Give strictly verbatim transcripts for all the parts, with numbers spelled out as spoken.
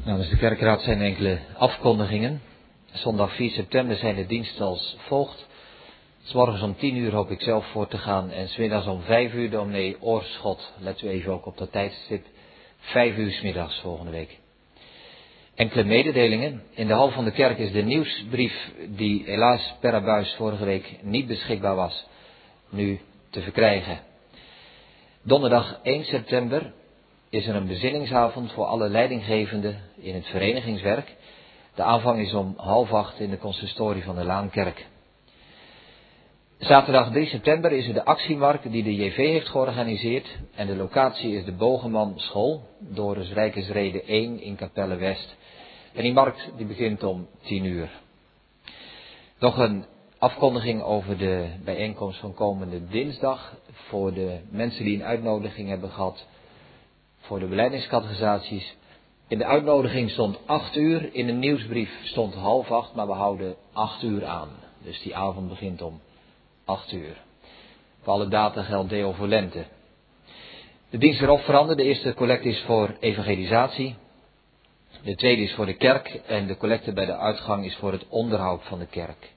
Namens de kerkraad zijn enkele afkondigingen. Zondag vier september zijn de diensten als volgt. 's Morgens om tien uur hoop ik zelf voor te gaan en 's middags om vijf uur dominee Oorschot. Let u even ook op dat tijdstip. Vijf uur 's middags volgende week. Enkele mededelingen. In de hal van de kerk is de nieuwsbrief die helaas per abuis vorige week niet beschikbaar was, nu te verkrijgen. Donderdag één september is er een bezinningsavond voor alle leidinggevenden in het verenigingswerk. De aanvang is om half acht in de consistorie van de Laankerk. Zaterdag drie september is er de actiemarkt die de J V heeft georganiseerd. En de locatie is de Bogeman School, Doris Rijkersrede één in Capelle West. En die markt die begint om tien uur. Nog een afkondiging over de bijeenkomst van komende dinsdag. Voor de mensen die een uitnodiging hebben gehad voor de beleidingscategorisaties. In de uitnodiging stond acht uur, in de nieuwsbrief stond half acht, maar we houden acht uur aan. Dus die avond begint om acht uur. Voor alle data geldt deo voor lente. De dienst erop veranderd. De eerste collecte is voor evangelisatie. De tweede is voor de kerk en de collecte bij de uitgang is voor het onderhoud van de kerk.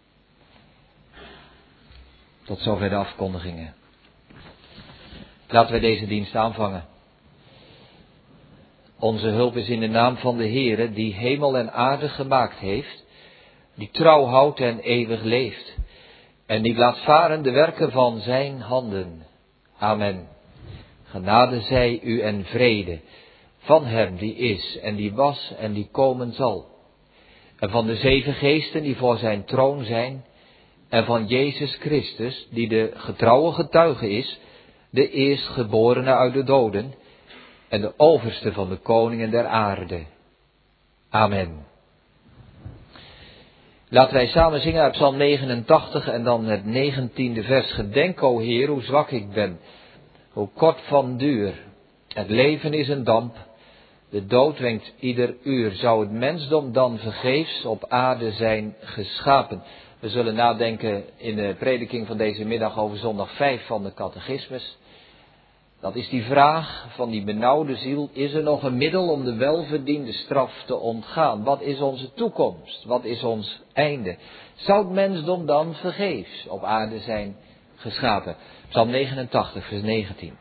Tot zover de afkondigingen. Laten wij deze dienst aanvangen. Onze hulp is in de naam van de Heere, die hemel en aarde gemaakt heeft, die trouw houdt en eeuwig leeft, en die laat varen de werken van zijn handen. Amen. Genade zij u en vrede, van hem die is en die was en die komen zal, en van de zeven geesten die voor zijn troon zijn, en van Jezus Christus, die de getrouwe getuige is, de eerstgeborene uit de doden, en de overste van de koningen der aarde. Amen. Laten wij samen zingen uit Psalm negenentachtig en dan het negentiende vers. Gedenk, o Heer, hoe zwak ik ben, hoe kort van duur. Het leven is een damp, de dood wenkt ieder uur. Zou het mensdom dan vergeefs op aarde zijn geschapen? We zullen nadenken in de prediking van deze middag over zondag vijf van de catechismus. Dat is die vraag van die benauwde ziel. Is er nog een middel om de welverdiende straf te ontgaan? Wat is onze toekomst? Wat is ons einde? Zou het mensdom dan vergeefs op aarde zijn geschapen? Psalm negenentachtig, vers negentien.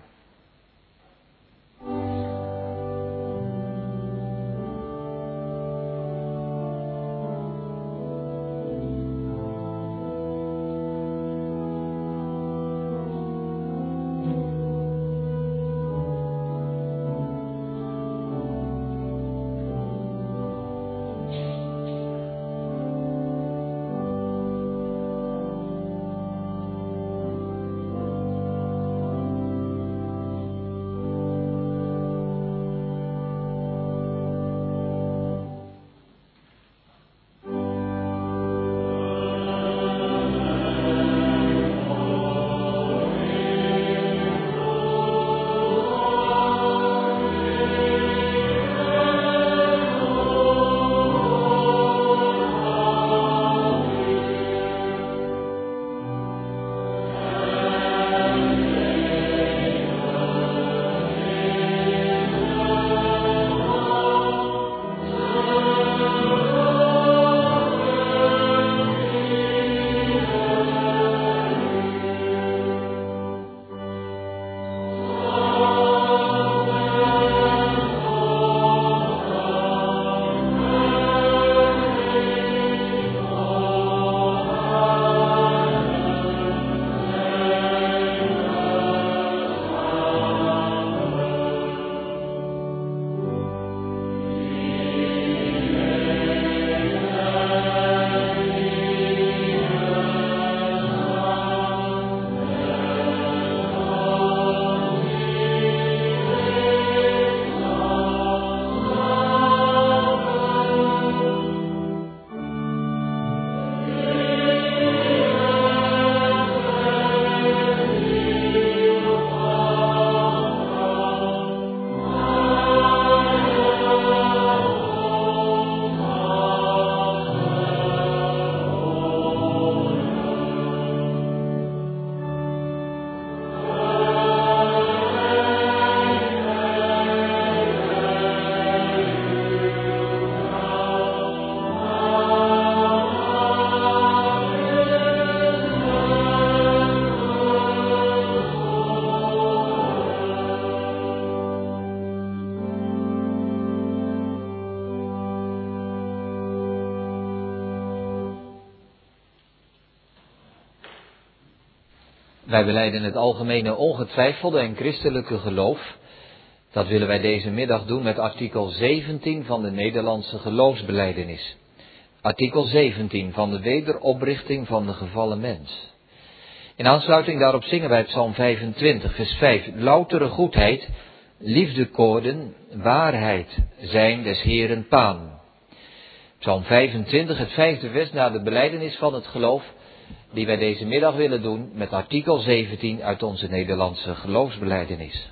Wij belijden het algemene ongetwijfelde en christelijke geloof. Dat willen wij deze middag doen met artikel zeventien van de Nederlandse geloofsbelijdenis. Artikel zeventien van de wederoprichting van de gevallen mens. In aansluiting daarop zingen wij Psalm vijfentwintig, vers vijf. Loutere goedheid, liefdekoorden, waarheid zijn des Heeren paan. Psalm vijfentwintig, het vijfde vers na de belijdenis van het geloof, die wij deze middag willen doen met artikel zeventien uit onze Nederlandse geloofsbelijdenis.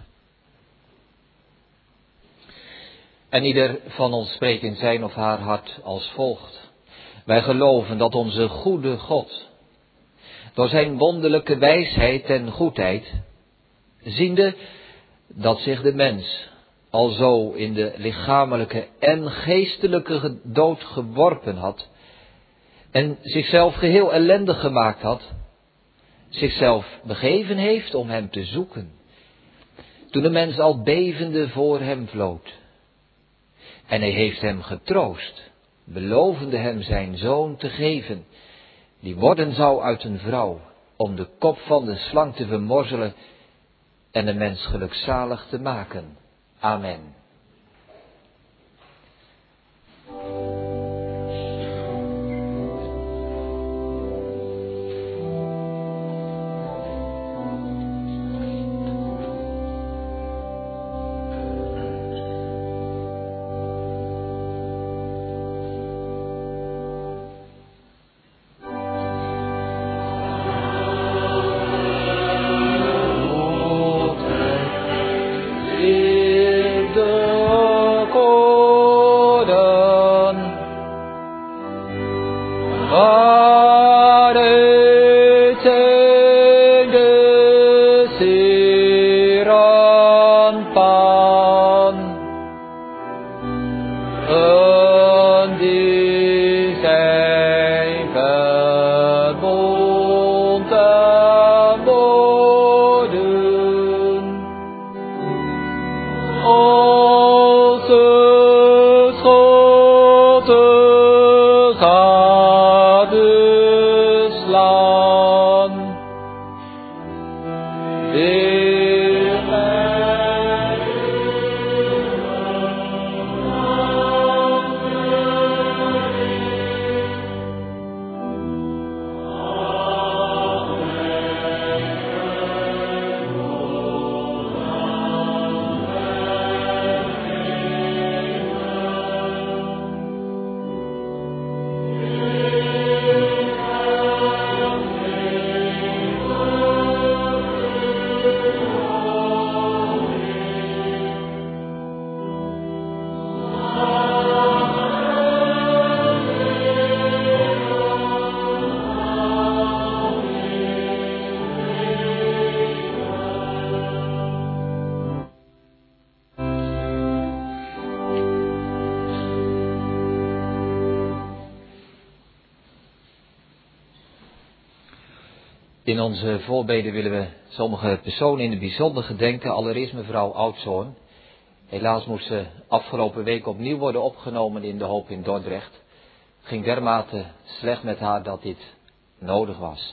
En ieder van ons spreekt in zijn of haar hart als volgt. Wij geloven dat onze goede God, door zijn wonderlijke wijsheid en goedheid, ziende dat zich de mens al zo in de lichamelijke en geestelijke dood geworpen had en zichzelf geheel ellendig gemaakt had, zichzelf begeven heeft om hem te zoeken, toen de mens al bevende voor hem vlood. En hij heeft hem getroost, belovende hem zijn zoon te geven, die worden zou uit een vrouw, om de kop van de slang te vermorzelen en de mens gelukzalig te maken. Amen. In onze voorbeden willen we sommige personen in het bijzonder gedenken. Allereerst mevrouw Oudzoon. Helaas moest ze afgelopen week opnieuw worden opgenomen in de Hoop in Dordrecht. Het ging dermate slecht met haar dat dit nodig was.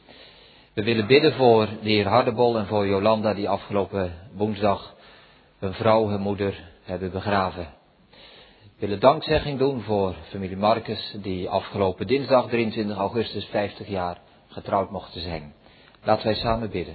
We willen bidden voor de heer Hardebol en voor Jolanda die afgelopen woensdag hun vrouw, hun moeder hebben begraven. We willen dankzegging doen voor familie Marcus die afgelopen dinsdag drieëntwintig augustus vijftig jaar getrouwd mochten zijn. Laten wij samen bidden.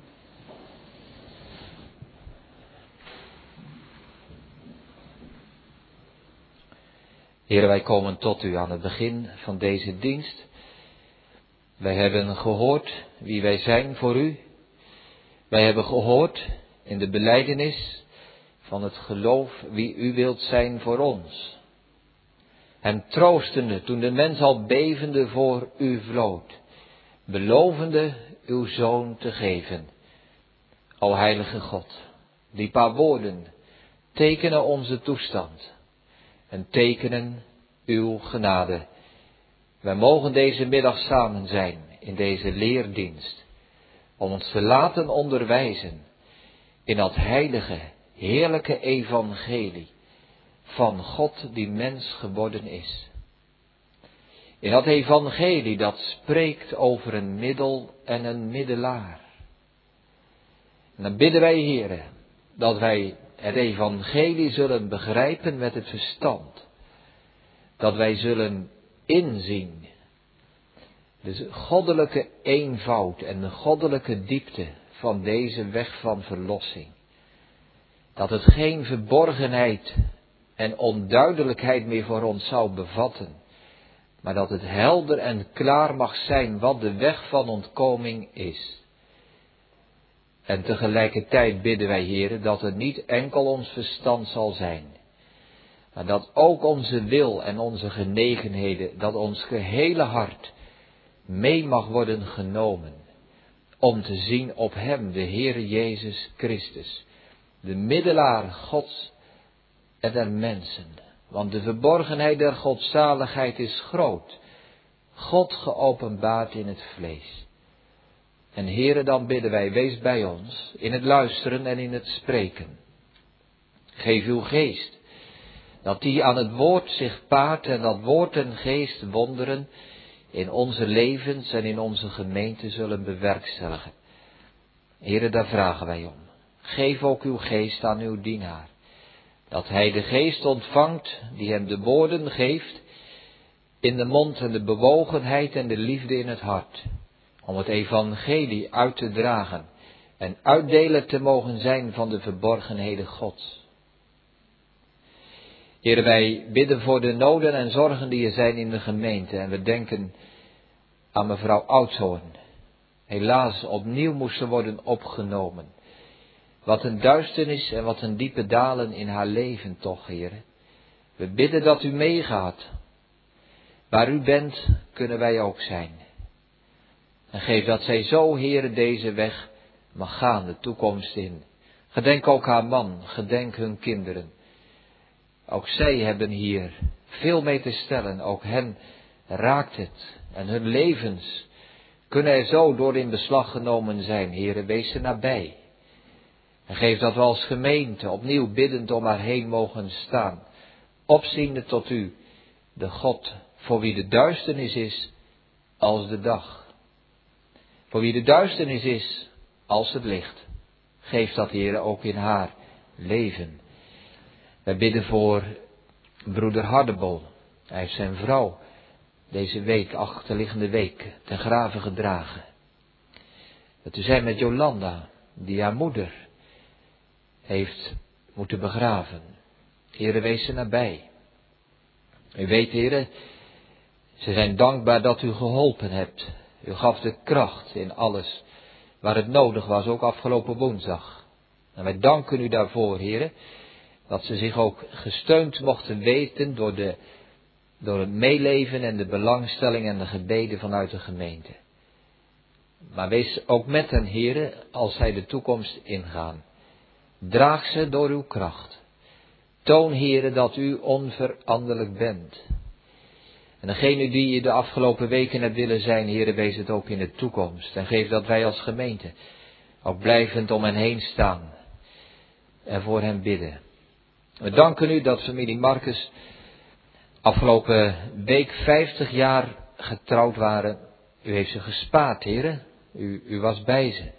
Heer, wij komen tot u aan het begin van deze dienst. Wij hebben gehoord wie wij zijn voor u. Wij hebben gehoord in de belijdenis van het geloof wie u wilt zijn voor ons. Hem troostende toen de mens al bevende voor u vlood. Belovende uw zoon te geven. O heilige God, die paar woorden tekenen onze toestand en tekenen uw genade. Wij mogen deze middag samen zijn in deze leerdienst, om ons te laten onderwijzen in dat heilige, heerlijke evangelie van God die mens geworden is. In dat evangelie dat spreekt over een middel en een middelaar. En dan bidden wij, Heere, dat wij het evangelie zullen begrijpen met het verstand. Dat wij zullen inzien de goddelijke eenvoud en de goddelijke diepte van deze weg van verlossing. Dat het geen verborgenheid en onduidelijkheid meer voor ons zou bevatten, maar dat het helder en klaar mag zijn wat de weg van ontkoming is. En tegelijkertijd bidden wij, Heere, dat het niet enkel ons verstand zal zijn, maar dat ook onze wil en onze genegenheden, dat ons gehele hart mee mag worden genomen, om te zien op Hem, de Heere Jezus Christus, de middelaar Gods en der mensen. Want de verborgenheid der godzaligheid is groot, God geopenbaard in het vlees. En Heere, dan bidden wij, wees bij ons, in het luisteren en in het spreken. Geef uw geest, dat die aan het woord zich paart en dat woord en geest wonderen in onze levens en in onze gemeente zullen bewerkstelligen. Heere, daar vragen wij om. Geef ook uw geest aan uw dienaar, dat hij de geest ontvangt die hem de woorden geeft, in de mond en de bewogenheid en de liefde in het hart, om het evangelie uit te dragen en uitdeler te mogen zijn van de verborgenheden Gods. Heere, wij bidden voor de noden en zorgen die er zijn in de gemeente en we denken aan mevrouw Oudshoorn. Helaas opnieuw moest ze worden opgenomen. Wat een duisternis en wat een diepe dalen in haar leven toch, Heere. We bidden dat u meegaat. Waar u bent, kunnen wij ook zijn. En geef dat zij zo, Heere, deze weg mag gaan, de toekomst in. Gedenk ook haar man, gedenk hun kinderen. Ook zij hebben hier veel mee te stellen, ook hen raakt het. En hun levens kunnen er zo door in beslag genomen zijn. Heere, wees er nabij. En geef dat we als gemeente opnieuw biddend om haar heen mogen staan. Opziende tot u, de God, voor wie de duisternis is als de dag. Voor wie de duisternis is als het licht. Geef dat, Heere, ook in haar leven. Wij bidden voor broeder Hardebol. Hij heeft zijn vrouw deze week, achterliggende week, ten grave gedragen. Dat u zij met Jolanda, die haar moeder heeft moeten begraven. Heere, wees er nabij. U weet, Heere, ze zijn dankbaar dat u geholpen hebt. U gaf de kracht in alles waar het nodig was, ook afgelopen woensdag. En wij danken u daarvoor, Heere, dat ze zich ook gesteund mochten weten door, de, door het meeleven en de belangstelling en de gebeden vanuit de gemeente. Maar wees ook met hen, Heere, als zij de toekomst ingaan. Draag ze door uw kracht. Toon, Heere, dat u onveranderlijk bent. En degene die je de afgelopen weken hebt willen zijn, Heere, wees het ook in de toekomst. En geef dat wij als gemeente ook blijvend om hen heen staan en voor hen bidden. We danken u dat familie Marcus afgelopen week vijftig jaar getrouwd waren. U heeft ze gespaard, Heere. U, u was bij ze.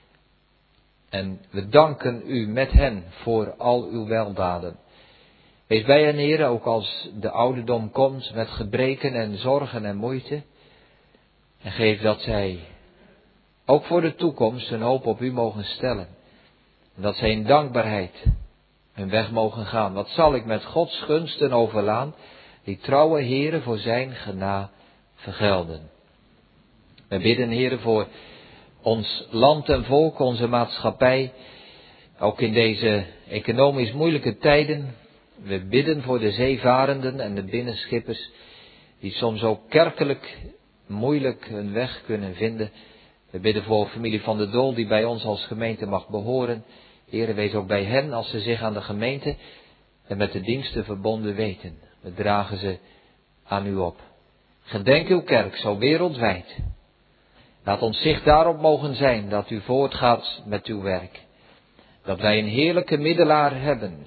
En we danken u met hen voor al uw weldaden. Wees bij hen, Heere, ook als de ouderdom komt met gebreken en zorgen en moeite. En geef dat zij ook voor de toekomst een hoop op u mogen stellen. En dat zij in dankbaarheid hun weg mogen gaan. Wat zal ik met Gods gunsten overlaan, die trouwe Heere voor zijn gena vergelden. We bidden, Heere, voor ons land en volk, onze maatschappij, ook in deze economisch moeilijke tijden. We bidden voor de zeevarenden en de binnenschippers, die soms ook kerkelijk moeilijk hun weg kunnen vinden. We bidden voor familie Van der Doel, die bij ons als gemeente mag behoren. Heere, wees ook bij hen als ze zich aan de gemeente en met de diensten verbonden weten. We dragen ze aan u op. Gedenk uw kerk zo wereldwijd. Laat ons zicht daarop mogen zijn dat u voortgaat met uw werk. Dat wij een heerlijke middelaar hebben.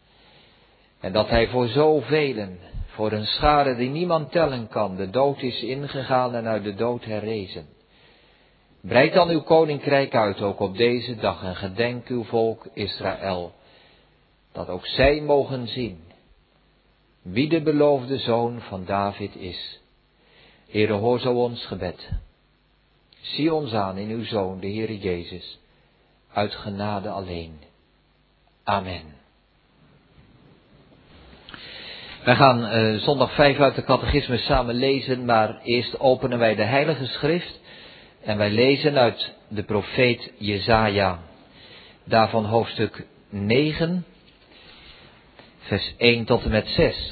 En dat hij voor zoveel, voor een schare die niemand tellen kan, de dood is ingegaan en uit de dood herrezen. Breid dan uw koninkrijk uit ook op deze dag en gedenk uw volk Israël, dat ook zij mogen zien wie de beloofde zoon van David is. Heere, hoor zo ons gebed. Zie ons aan in uw Zoon, de Heere Jezus, uit genade alleen. Amen. Wij gaan uh, zondag vijf uit de catechismus samen lezen, maar eerst openen wij de Heilige Schrift en wij lezen uit de profeet Jesaja, daarvan hoofdstuk negen, vers één tot en met zes.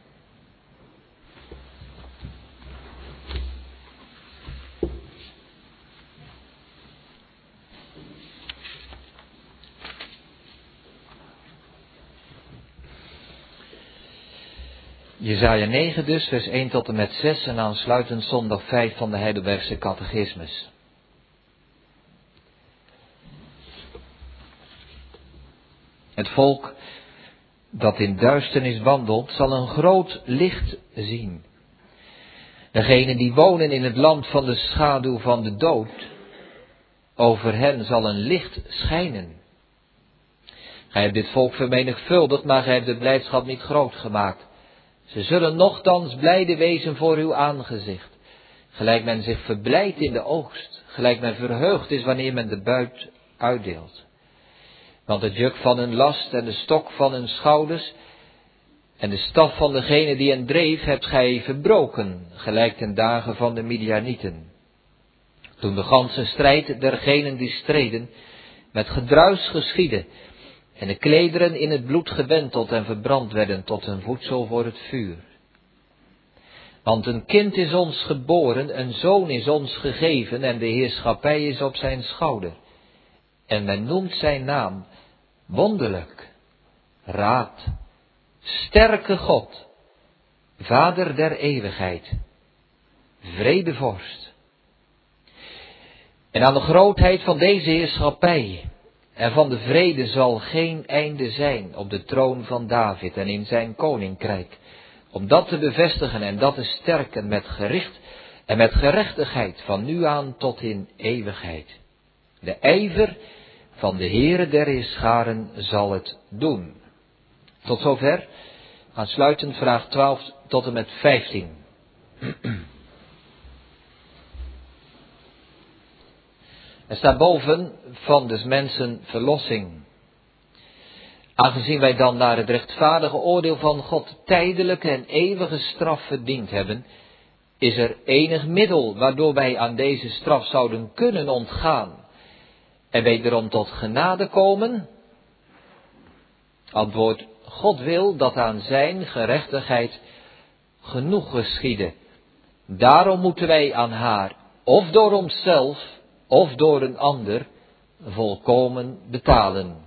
Jesaja negen dus, vers één tot en met zes en aansluitend zondag vijf van de Heidelbergse catechismus. Het volk dat in duisternis wandelt, zal een groot licht zien. Degenen die wonen in het land van de schaduw van de dood, over hen zal een licht schijnen. Gij hebt dit volk vermenigvuldigd, maar gij hebt de blijdschap niet groot gemaakt. Ze zullen nochtans blijde wezen voor uw aangezicht, gelijk men zich verblijdt in de oogst, gelijk men verheugd is wanneer men de buit uitdeelt. Want het juk van hun last en de stok van hun schouders en de staf van degene die hen dreef, hebt gij verbroken, gelijk ten dagen van de Midianieten. Toen de ganse strijd dergenen die streden met gedruis geschiedde, en de klederen in het bloed gewenteld en verbrand werden tot een voedsel voor het vuur. Want een kind is ons geboren, een zoon is ons gegeven en de heerschappij is op zijn schouder. En men noemt zijn naam wonderlijk, raad, sterke God, Vader der eeuwigheid, vredevorst. En aan de grootheid van deze heerschappij en van de vrede zal geen einde zijn op de troon van David en in zijn koninkrijk, om dat te bevestigen en dat te sterken met gericht en met gerechtigheid van nu aan tot in eeuwigheid. De ijver van de Heere der Heerscharen zal het doen. Tot zover, aansluitend vraag twaalf tot en met vijftien. Er staat boven van des mensen verlossing. Aangezien wij dan naar het rechtvaardige oordeel van God tijdelijke en eeuwige straf verdiend hebben, is er enig middel waardoor wij aan deze straf zouden kunnen ontgaan en wederom tot genade komen? Antwoord, God wil dat aan zijn gerechtigheid genoeg geschiede. Daarom moeten wij aan haar, of door onszelf, of door een ander, volkomen betalen.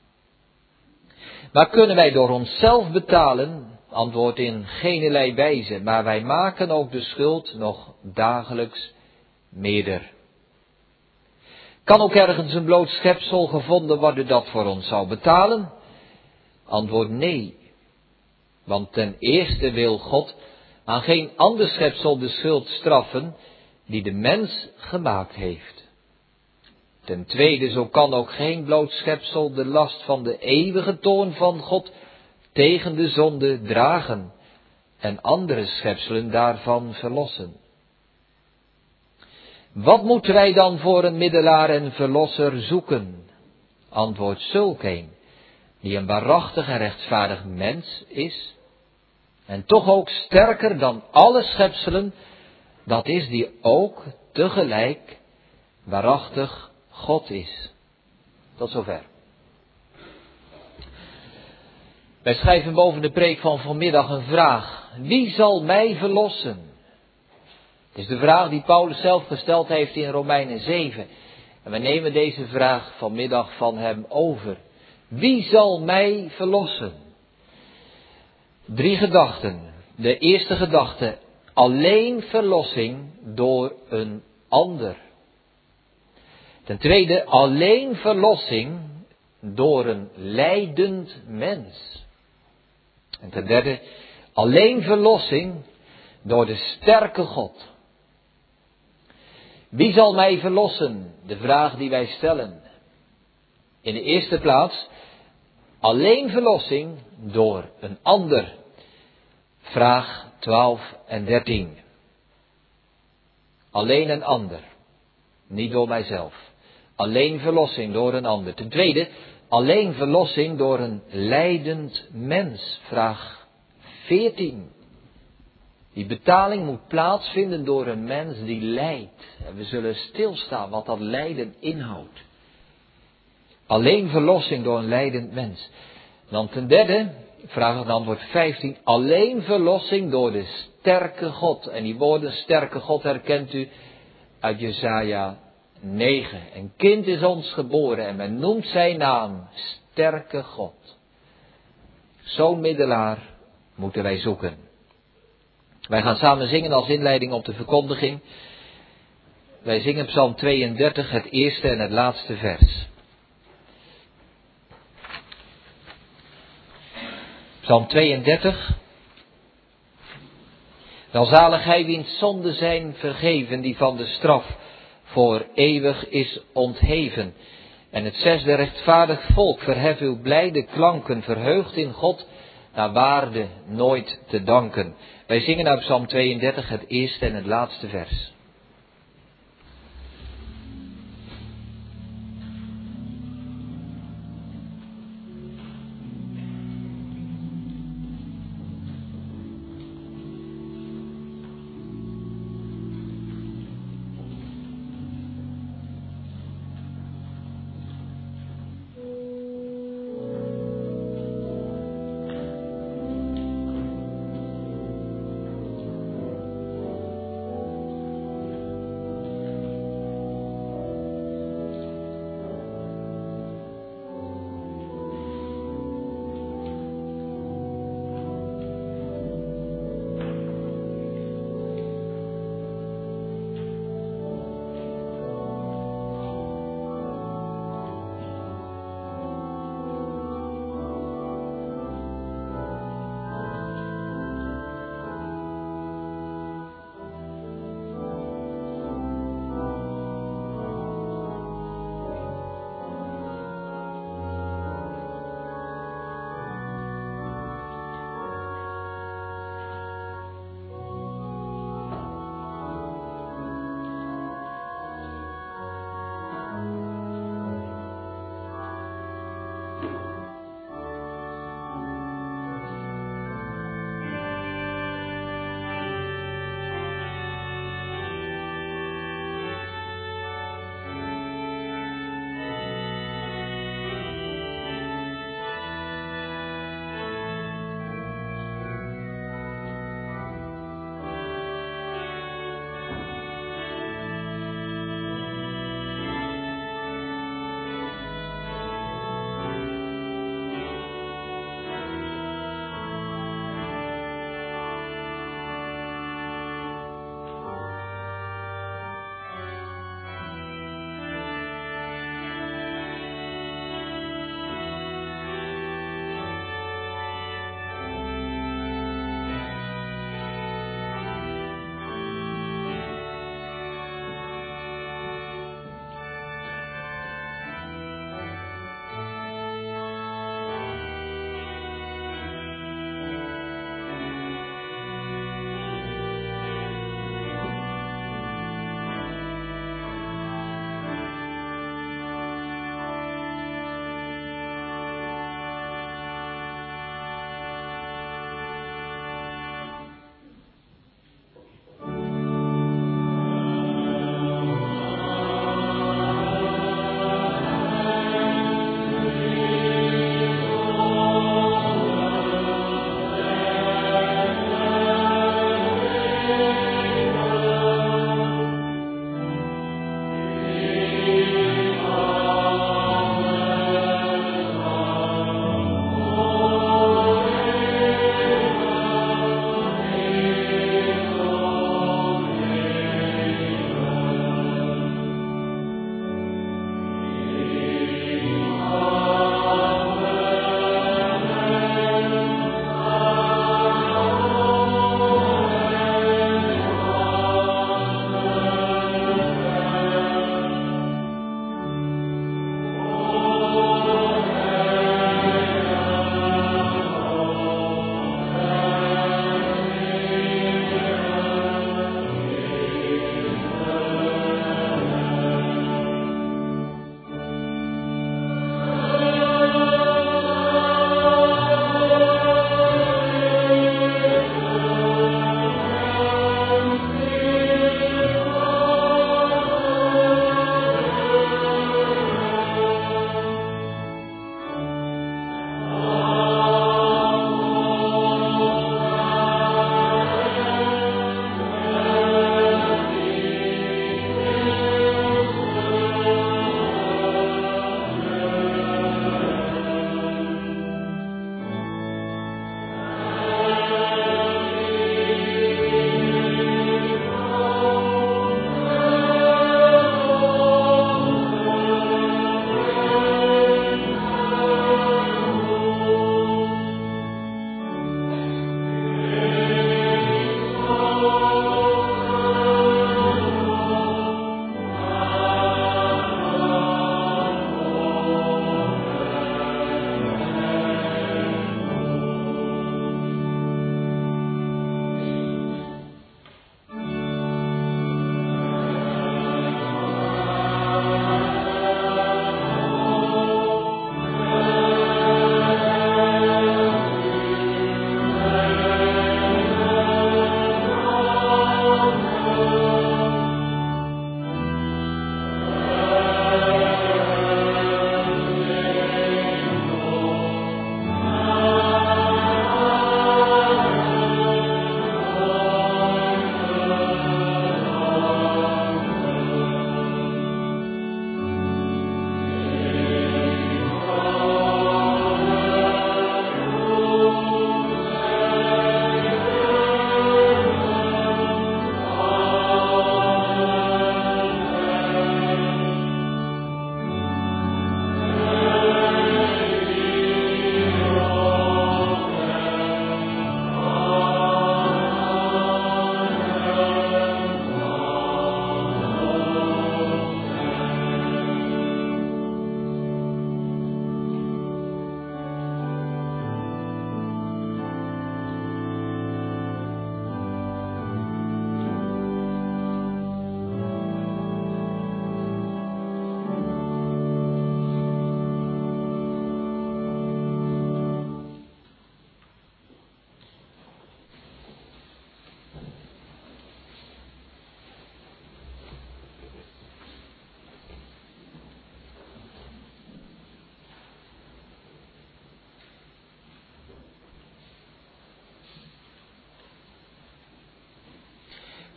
Maar kunnen wij door onszelf betalen? Antwoord, in geenerlei wijze, maar wij maken ook de schuld nog dagelijks meerder. Kan ook ergens een bloot schepsel gevonden worden dat voor ons zou betalen? Antwoord, nee. Want ten eerste wil God aan geen ander schepsel de schuld straffen die de mens gemaakt heeft. Ten tweede, zo kan ook geen bloot schepsel de last van de eeuwige toorn van God tegen de zonde dragen en andere schepselen daarvan verlossen. Wat moeten wij dan voor een middelaar en verlosser zoeken? Antwoord, zulk een die een waarachtig en rechtvaardig mens is en toch ook sterker dan alle schepselen, dat is die ook tegelijk waarachtig God is. Tot zover. Wij schrijven boven de preek van vanmiddag een vraag. Wie zal mij verlossen? Het is de vraag die Paulus zelf gesteld heeft in Romeinen zeven. En we nemen deze vraag vanmiddag van hem over. Wie zal mij verlossen? Drie gedachten. De eerste gedachte. Alleen verlossing door een ander. Ten tweede, alleen verlossing door een lijdend mens. En ten derde, alleen verlossing door de sterke God. Wie zal mij verlossen? De vraag die wij stellen. In de eerste plaats, alleen verlossing door een ander. Vraag twaalf en dertien. Alleen een ander, niet door mijzelf. Alleen verlossing door een ander. Ten tweede, alleen verlossing door een lijdend mens. Vraag veertien. Die betaling moet plaatsvinden door een mens die lijdt. En we zullen stilstaan wat dat lijden inhoudt. Alleen verlossing door een lijdend mens. Dan ten derde, vraag en antwoord vijftien. Alleen verlossing door de sterke God. En die woorden sterke God herkent u uit Jesaja negen. Een kind is ons geboren en men noemt zijn naam sterke God. Zo'n middelaar moeten wij zoeken. Wij gaan samen zingen als inleiding op de verkondiging. Wij zingen Psalm tweeëndertig, het eerste en het laatste vers. Psalm tweeëndertig. Welzalig hij wiens zonden zijn vergeven, die van de straf voor eeuwig is ontheven. En het zesde, rechtvaardig volk, verhef uw blijde klanken, verheugd in God, naar waarde nooit te danken. Wij zingen uit Psalm tweeëndertig het eerste en het laatste vers.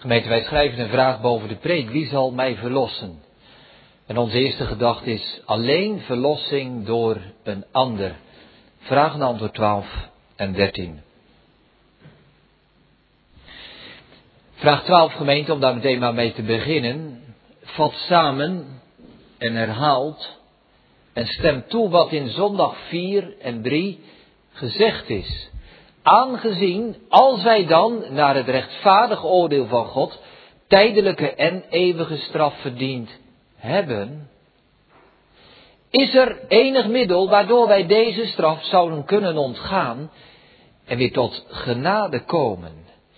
Gemeente, wij schrijven een vraag boven de preek. Wie zal mij verlossen? En onze eerste gedachte is alleen verlossing door een ander. Vraag en antwoord twaalf en dertien. Vraag twaalf, gemeente, om daar meteen maar mee te beginnen, vat samen en herhaalt en stemt toe wat in zondag vier en drie gezegd is. Aangezien, als wij dan naar het rechtvaardig oordeel van God tijdelijke en eeuwige straf verdiend hebben, is er enig middel waardoor wij deze straf zouden kunnen ontgaan en weer tot genade komen.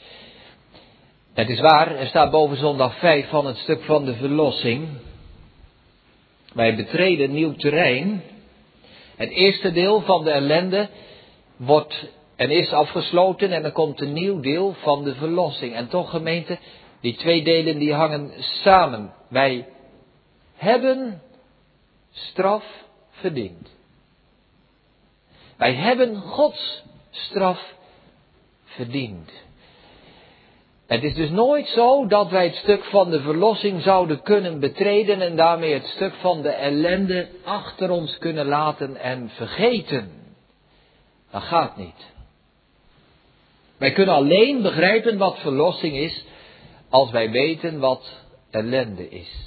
Het is waar, er staat boven zondag vijf van het stuk van de verlossing. Wij betreden nieuw terrein. Het eerste deel van de ellende wordt en is afgesloten en er komt een nieuw deel van de verlossing. En toch, gemeente, die twee delen die hangen samen. Wij hebben straf verdiend. Wij hebben Gods straf verdiend. Het is dus nooit zo dat wij het stuk van de verlossing zouden kunnen betreden en daarmee het stuk van de ellende achter ons kunnen laten en vergeten. Dat gaat niet. Wij kunnen alleen begrijpen wat verlossing is als wij weten wat ellende is.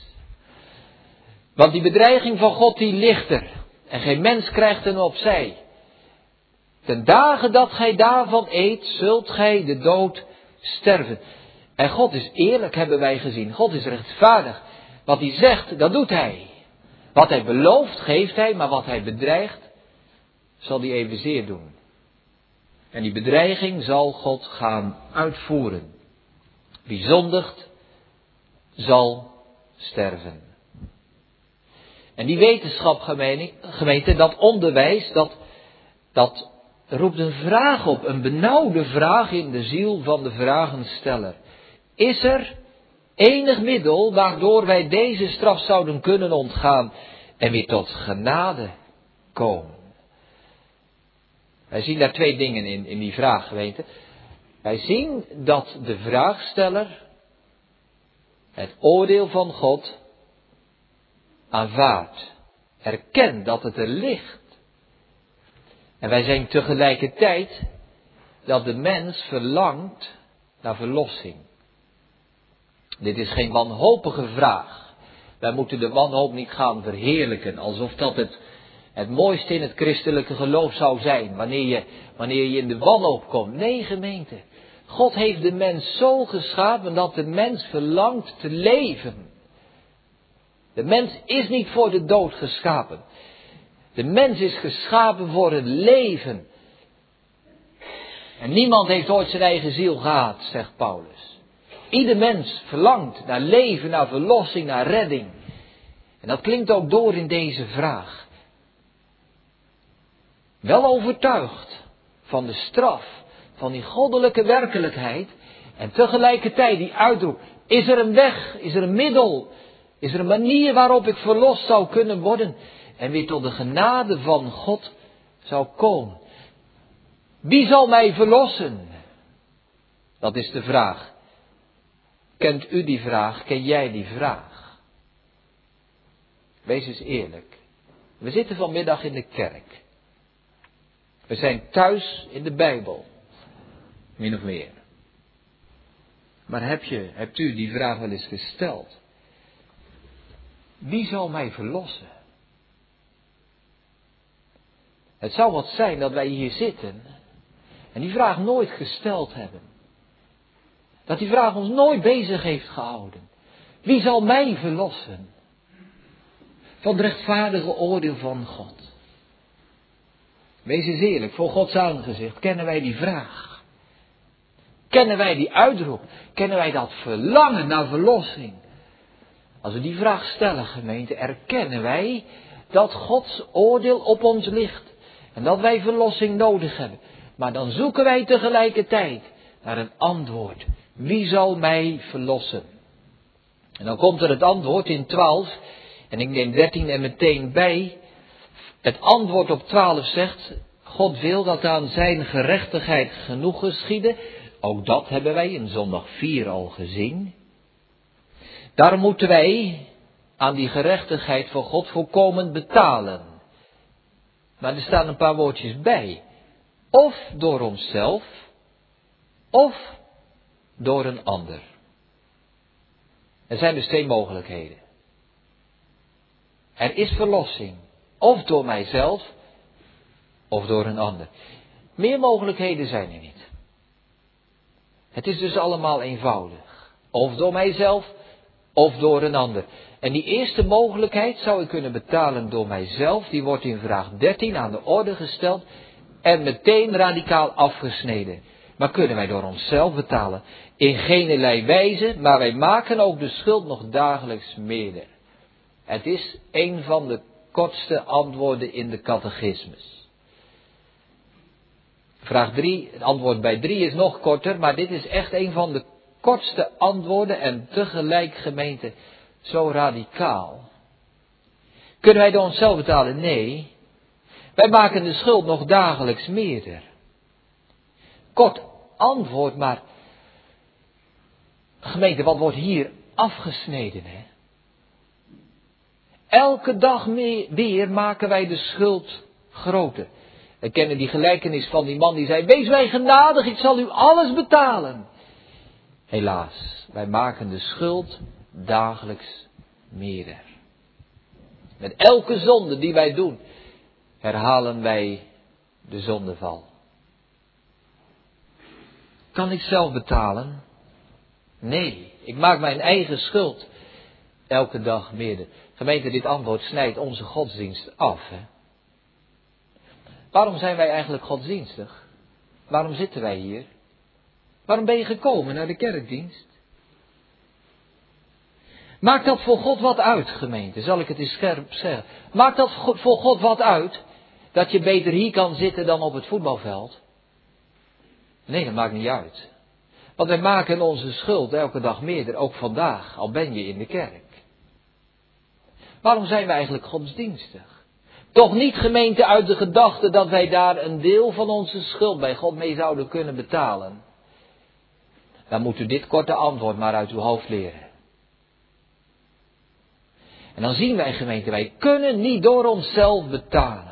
Want die bedreiging van God die ligt er en geen mens krijgt hem opzij. Ten dagen dat gij daarvan eet, zult gij de dood sterven. En God is eerlijk, hebben wij gezien. God is rechtvaardig. Wat hij zegt, dat doet hij. Wat hij belooft, geeft hij. Maar wat hij bedreigt, zal hij evenzeer doen. En die bedreiging zal God gaan uitvoeren. Wie zondigt, zal sterven. En die wetenschap, gemeente, dat onderwijs, dat, dat roept een vraag op. Een benauwde vraag in de ziel van de vragensteller. Is er enig middel waardoor wij deze straf zouden kunnen ontgaan en weer tot genade komen? Wij zien daar twee dingen in, in die vraag, gemeente. Wij zien dat de vraagsteller het oordeel van God aanvaardt. Erkent dat het er ligt. En wij zijn tegelijkertijd dat de mens verlangt naar verlossing. Dit is geen wanhopige vraag. Wij moeten de wanhoop niet gaan verheerlijken, alsof dat het, het mooiste in het christelijke geloof zou zijn, wanneer je, wanneer je in de wanhoop komt. Nee, gemeente, God heeft de mens zo geschapen dat de mens verlangt te leven. De mens is niet voor de dood geschapen. De mens is geschapen voor het leven. En niemand heeft ooit zijn eigen ziel gehad, zegt Paulus. Ieder mens verlangt naar leven, naar verlossing, naar redding. En dat klinkt ook door in deze vraag. Wel overtuigd van de straf, van die goddelijke werkelijkheid. En tegelijkertijd die uitroep. Is er een weg, is er een middel, is er een manier waarop ik verlost zou kunnen worden. En weer tot de genade van God zou komen. Wie zal mij verlossen? Dat is de vraag. Kent u die vraag? Ken jij die vraag? Wees eens eerlijk. We zitten vanmiddag in de kerk. We zijn thuis in de Bijbel. Min of meer. Maar heb je, hebt u die vraag wel eens gesteld? Wie zal mij verlossen? Het zou wat zijn dat wij hier zitten en die vraag nooit gesteld hebben. Dat die vraag ons nooit bezig heeft gehouden. Wie zal mij verlossen van het rechtvaardige oordeel van God? Wees eens eerlijk, voor Gods aangezicht kennen wij die vraag. Kennen wij die uitroep? Kennen wij dat verlangen naar verlossing? Als we die vraag stellen, gemeente, erkennen wij dat Gods oordeel op ons ligt. En dat wij verlossing nodig hebben. Maar dan zoeken wij tegelijkertijd naar een antwoord. Wie zal mij verlossen? En dan komt er het antwoord in twaalf. En ik neem dertien er meteen bij. Het antwoord op twaalf zegt. God wil dat aan zijn gerechtigheid genoeg geschiede. Ook dat hebben wij in zondag vier al gezien. Daarom moeten wij aan die gerechtigheid van God volkomen betalen. Maar er staan een paar woordjes bij. Of door onszelf, of door een ander. Er zijn dus twee mogelijkheden. Er is verlossing, of door mijzelf, of door een ander. Meer mogelijkheden zijn er niet. Het is dus allemaal eenvoudig. Of door mijzelf, of door een ander. En die eerste mogelijkheid zou ik kunnen betalen door mijzelf. Die wordt in vraag dertien aan de orde gesteld. En meteen radicaal afgesneden. Maar kunnen wij door onszelf betalen? In geenerlei wijze, maar wij maken ook de schuld nog dagelijks meerder. Het is een van de kortste antwoorden in de catechismus. Vraag drie, het antwoord bij drie is nog korter, maar dit is echt een van de kortste antwoorden en tegelijk, gemeente, zo radicaal. Kunnen wij door onszelf betalen? Nee. Wij maken de schuld nog dagelijks meerder. Kort antwoord, maar gemeente, wat wordt hier afgesneden, hè? Elke dag meer, weer maken wij de schuld groter. We kennen die gelijkenis van die man die zei, wees mij genadig, ik zal u alles betalen. Helaas, wij maken de schuld dagelijks meerder. Met elke zonde die wij doen, herhalen wij de zondeval. Kan ik zelf betalen? Nee, ik maak mijn eigen schuld elke dag meerder. Gemeente, dit antwoord snijdt onze godsdienst af. Hè? Waarom zijn wij eigenlijk godsdienstig? Waarom zitten wij hier? Waarom ben je gekomen naar de kerkdienst? Maakt dat voor God wat uit, gemeente? Zal ik het eens scherp zeggen? Maakt dat voor God wat uit dat je beter hier kan zitten dan op het voetbalveld? Nee, dat maakt niet uit. Want wij maken onze schuld elke dag meerder, ook vandaag, al ben je in de kerk. Waarom zijn wij eigenlijk godsdienstig? Toch niet, gemeente, uit de gedachte dat wij daar een deel van onze schuld bij God mee zouden kunnen betalen. Dan moet u dit korte antwoord maar uit uw hoofd leren. En dan zien wij, gemeente, wij kunnen niet door onszelf betalen.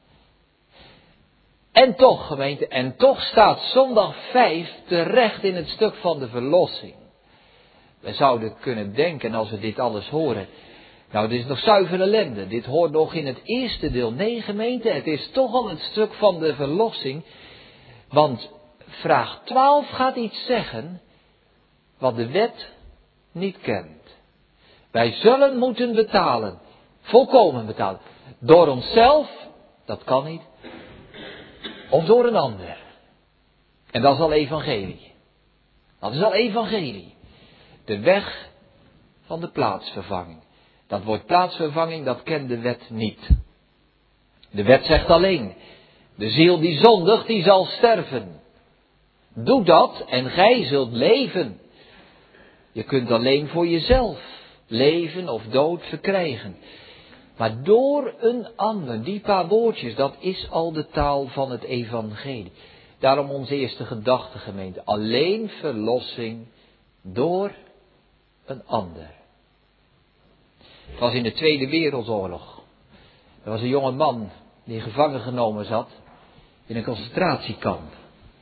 En toch, gemeente, en toch staat zondag vijf terecht in het stuk van de verlossing. We zouden kunnen denken, als we dit alles horen, nou, dit is nog zuivere ellende. Dit hoort nog in het eerste deel. Nee, gemeente, het is toch al het stuk van de verlossing. Want vraag twaalf gaat iets zeggen wat de wet niet kent. Wij zullen moeten betalen. Volkomen betalen. Door onszelf, dat kan niet. Of door een ander. En dat is al evangelie. Dat is al evangelie. De weg van de plaatsvervanging. Dat woord plaatsvervanging, dat kent de wet niet. De wet zegt alleen, de ziel die zondigt, die zal sterven. Doe dat en gij zult leven. Je kunt alleen voor jezelf leven of dood verkrijgen. Maar door een ander, die paar woordjes, dat is al de taal van het evangelie. Daarom onze eerste gedachte, gemeente. Alleen verlossing door een ander. Het was in de Tweede Wereldoorlog. Er was een jonge man die gevangen genomen zat in een concentratiekamp.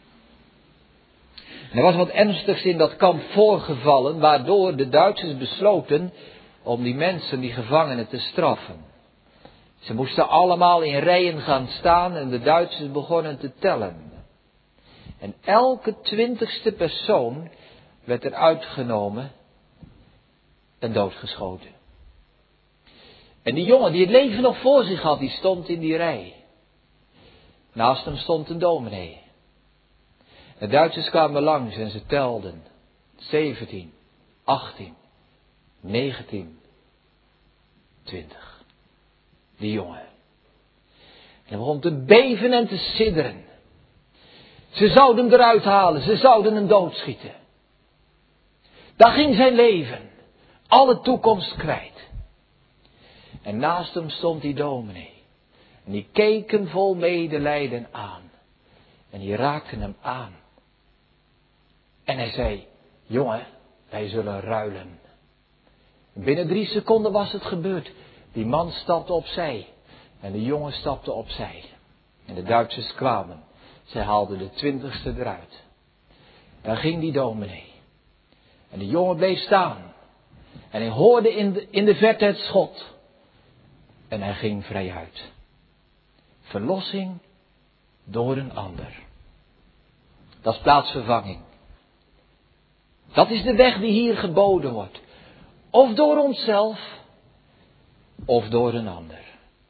En er was wat ernstigs in dat kamp voorgevallen, waardoor de Duitsers besloten om die mensen, die gevangenen, te straffen. Ze moesten allemaal in rijen gaan staan en de Duitsers begonnen te tellen. En elke twintigste persoon werd er uitgenomen en doodgeschoten. En die jongen die het leven nog voor zich had, die stond in die rij. Naast hem stond een dominee. De Duitsers kwamen langs en ze telden. zeventien, achttien, negentien, twintig. Die jongen. En hij begon te beven en te sidderen. Ze zouden hem eruit halen, ze zouden hem doodschieten. Daar ging zijn leven. Alle toekomst kwijt. En naast hem stond die dominee. En die keek hem vol medelijden aan. En die raakte hem aan. En hij zei, jongen, wij zullen ruilen. Binnen drie seconden was het gebeurd. Die man stapte opzij. En de jongen stapte opzij. En de Duitsers kwamen. Zij haalden de twintigste eruit. Daar ging die dominee. En de jongen bleef staan. En hij hoorde in de, in de verte het schot. En hij ging vrijuit. Verlossing door een ander. Dat is plaatsvervanging. Dat is de weg die hier geboden wordt. Of door onszelf, of door een ander.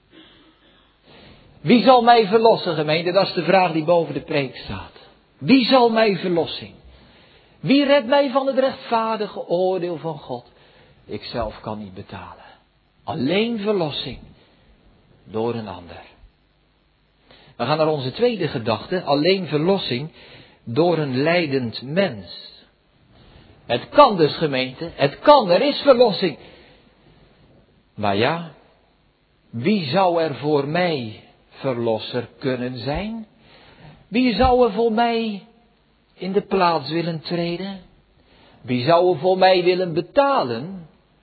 Wie zal mij verlossen, gemeente? Dat is de vraag die boven de preek staat. Wie zal mij verlossing? Wie redt mij van het rechtvaardige oordeel van God? Ik zelf kan niet betalen. Alleen verlossing door een ander. We gaan naar onze tweede gedachte. Alleen verlossing door een lijdend mens. Het kan dus, gemeente. Het kan, er is verlossing. Maar ja, wie zou er voor mij verlosser kunnen zijn? Wie zou er voor mij in de plaats willen treden? Wie zou er voor mij willen betalen?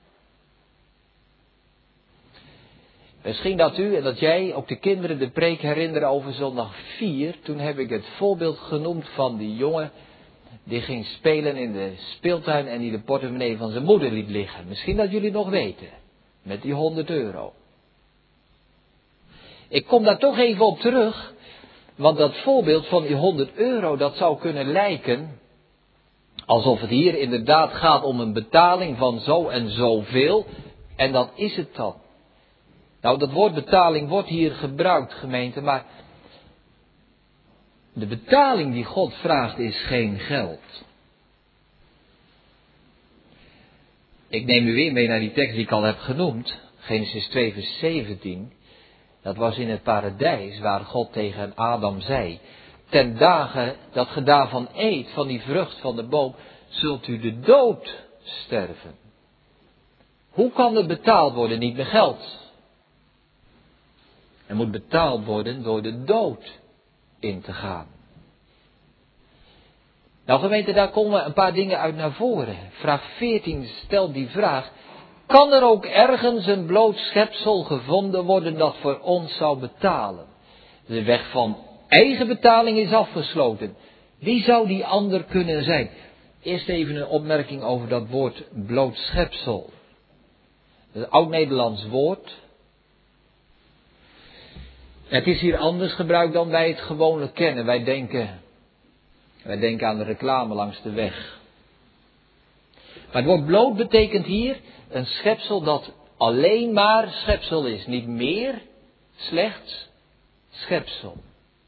Misschien dat u en dat jij, ook de kinderen, de preek herinneren over zondag vier. Toen heb ik het voorbeeld genoemd van die jongen die ging spelen in de speeltuin en die de portemonnee van zijn moeder liet liggen. Misschien dat jullie het nog weten. Met die honderd euro. Ik kom daar toch even op terug. Want dat voorbeeld van die honderd euro, dat zou kunnen lijken alsof het hier inderdaad gaat om een betaling van zo en zoveel. En dat is het dan. Nou, dat woord betaling wordt hier gebruikt, gemeente, maar de betaling die God vraagt is geen geld. Ik neem u weer mee naar die tekst die ik al heb genoemd. Genesis twee vers zeventien. Dat was in het paradijs waar God tegen Adam zei. Ten dagen dat ge daarvan eet, van die vrucht van de boom, zult u de dood sterven. Hoe kan het betaald worden? Niet met geld. Er moet betaald worden door de dood in te gaan. Nou gemeente, daar komen een paar dingen uit naar voren. Vraag veertien stelt die vraag. Kan er ook ergens een bloot schepsel gevonden worden dat voor ons zou betalen? De weg van eigen betaling is afgesloten. Wie zou die ander kunnen zijn? Eerst even een opmerking over dat woord bloot schepsel. Het oud-Nederlands woord. Het is hier anders gebruikt dan wij het gewoonlijk kennen. Wij denken, wij denken aan de reclame langs de weg. Maar het woord bloot betekent hier een schepsel dat alleen maar schepsel is. Niet meer, slechts schepsel.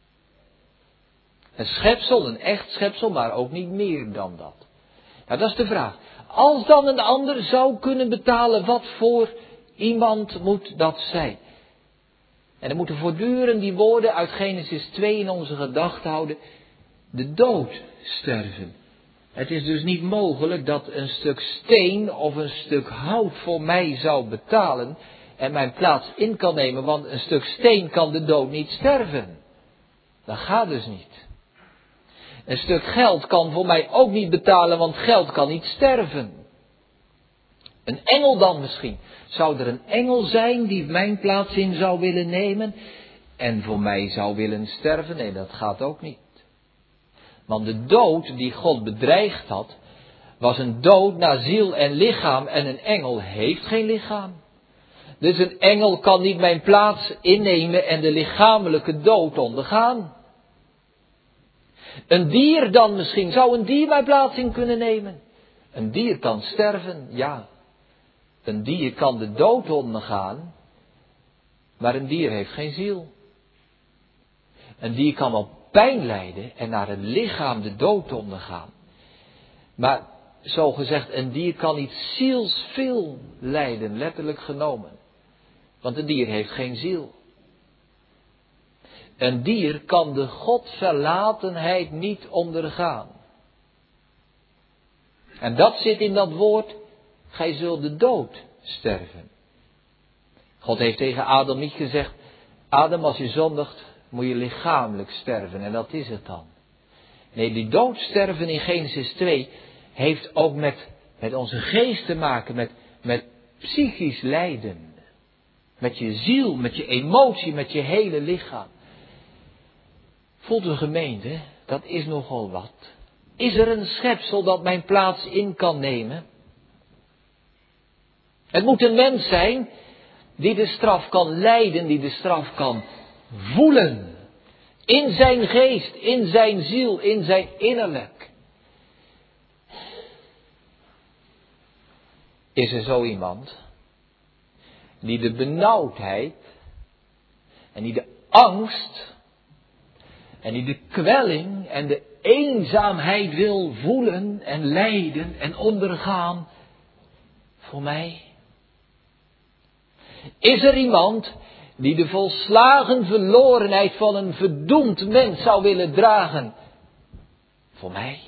Een schepsel, een echt schepsel, maar ook niet meer dan dat. Nou, dat is de vraag. Als dan een ander zou kunnen betalen, wat voor iemand moet dat zijn? En dan moeten we voortdurend die woorden uit Genesis twee in onze gedachten houden. De dood sterven. Het is dus niet mogelijk dat een stuk steen of een stuk hout voor mij zou betalen en mijn plaats in kan nemen, want een stuk steen kan de dood niet sterven. Dat gaat dus niet. Een stuk geld kan voor mij ook niet betalen, want geld kan niet sterven. Een engel dan misschien. Zou er een engel zijn die mijn plaats in zou willen nemen en voor mij zou willen sterven? Nee, dat gaat ook niet. Want de dood die God bedreigd had, was een dood naar ziel en lichaam en een engel heeft geen lichaam. Dus een engel kan niet mijn plaats innemen en de lichamelijke dood ondergaan. Een dier dan misschien, zou een dier mijn plaats in kunnen nemen? Een dier kan sterven, ja. Een dier kan de dood ondergaan, maar een dier heeft geen ziel. Een dier kan wel pijn lijden en naar het lichaam de dood ondergaan. Maar zo gezegd, een dier kan niet zielsveel lijden, letterlijk genomen. Want een dier heeft geen ziel. Een dier kan de Godverlatenheid niet ondergaan. En dat zit in dat woord, gij zult de dood sterven. God heeft tegen Adam niet gezegd, Adam, als je zondigt, moet je lichamelijk sterven. En dat is het dan. Nee, die doodsterven in Genesis twee heeft ook met, met onze geest te maken, met, met psychisch lijden. Met je ziel, met je emotie, met je hele lichaam. Voelt een gemeente, dat is nogal wat. Is er een schepsel dat mijn plaats in kan nemen? Het moet een mens zijn die de straf kan lijden, die de straf kan voelen. In zijn geest, in zijn ziel, in zijn innerlijk. Is er zo iemand die de benauwdheid en die de angst en die de kwelling en de eenzaamheid wil voelen en lijden en ondergaan voor mij? Is er iemand die de volslagen verlorenheid van een verdoemd mens zou willen dragen voor mij?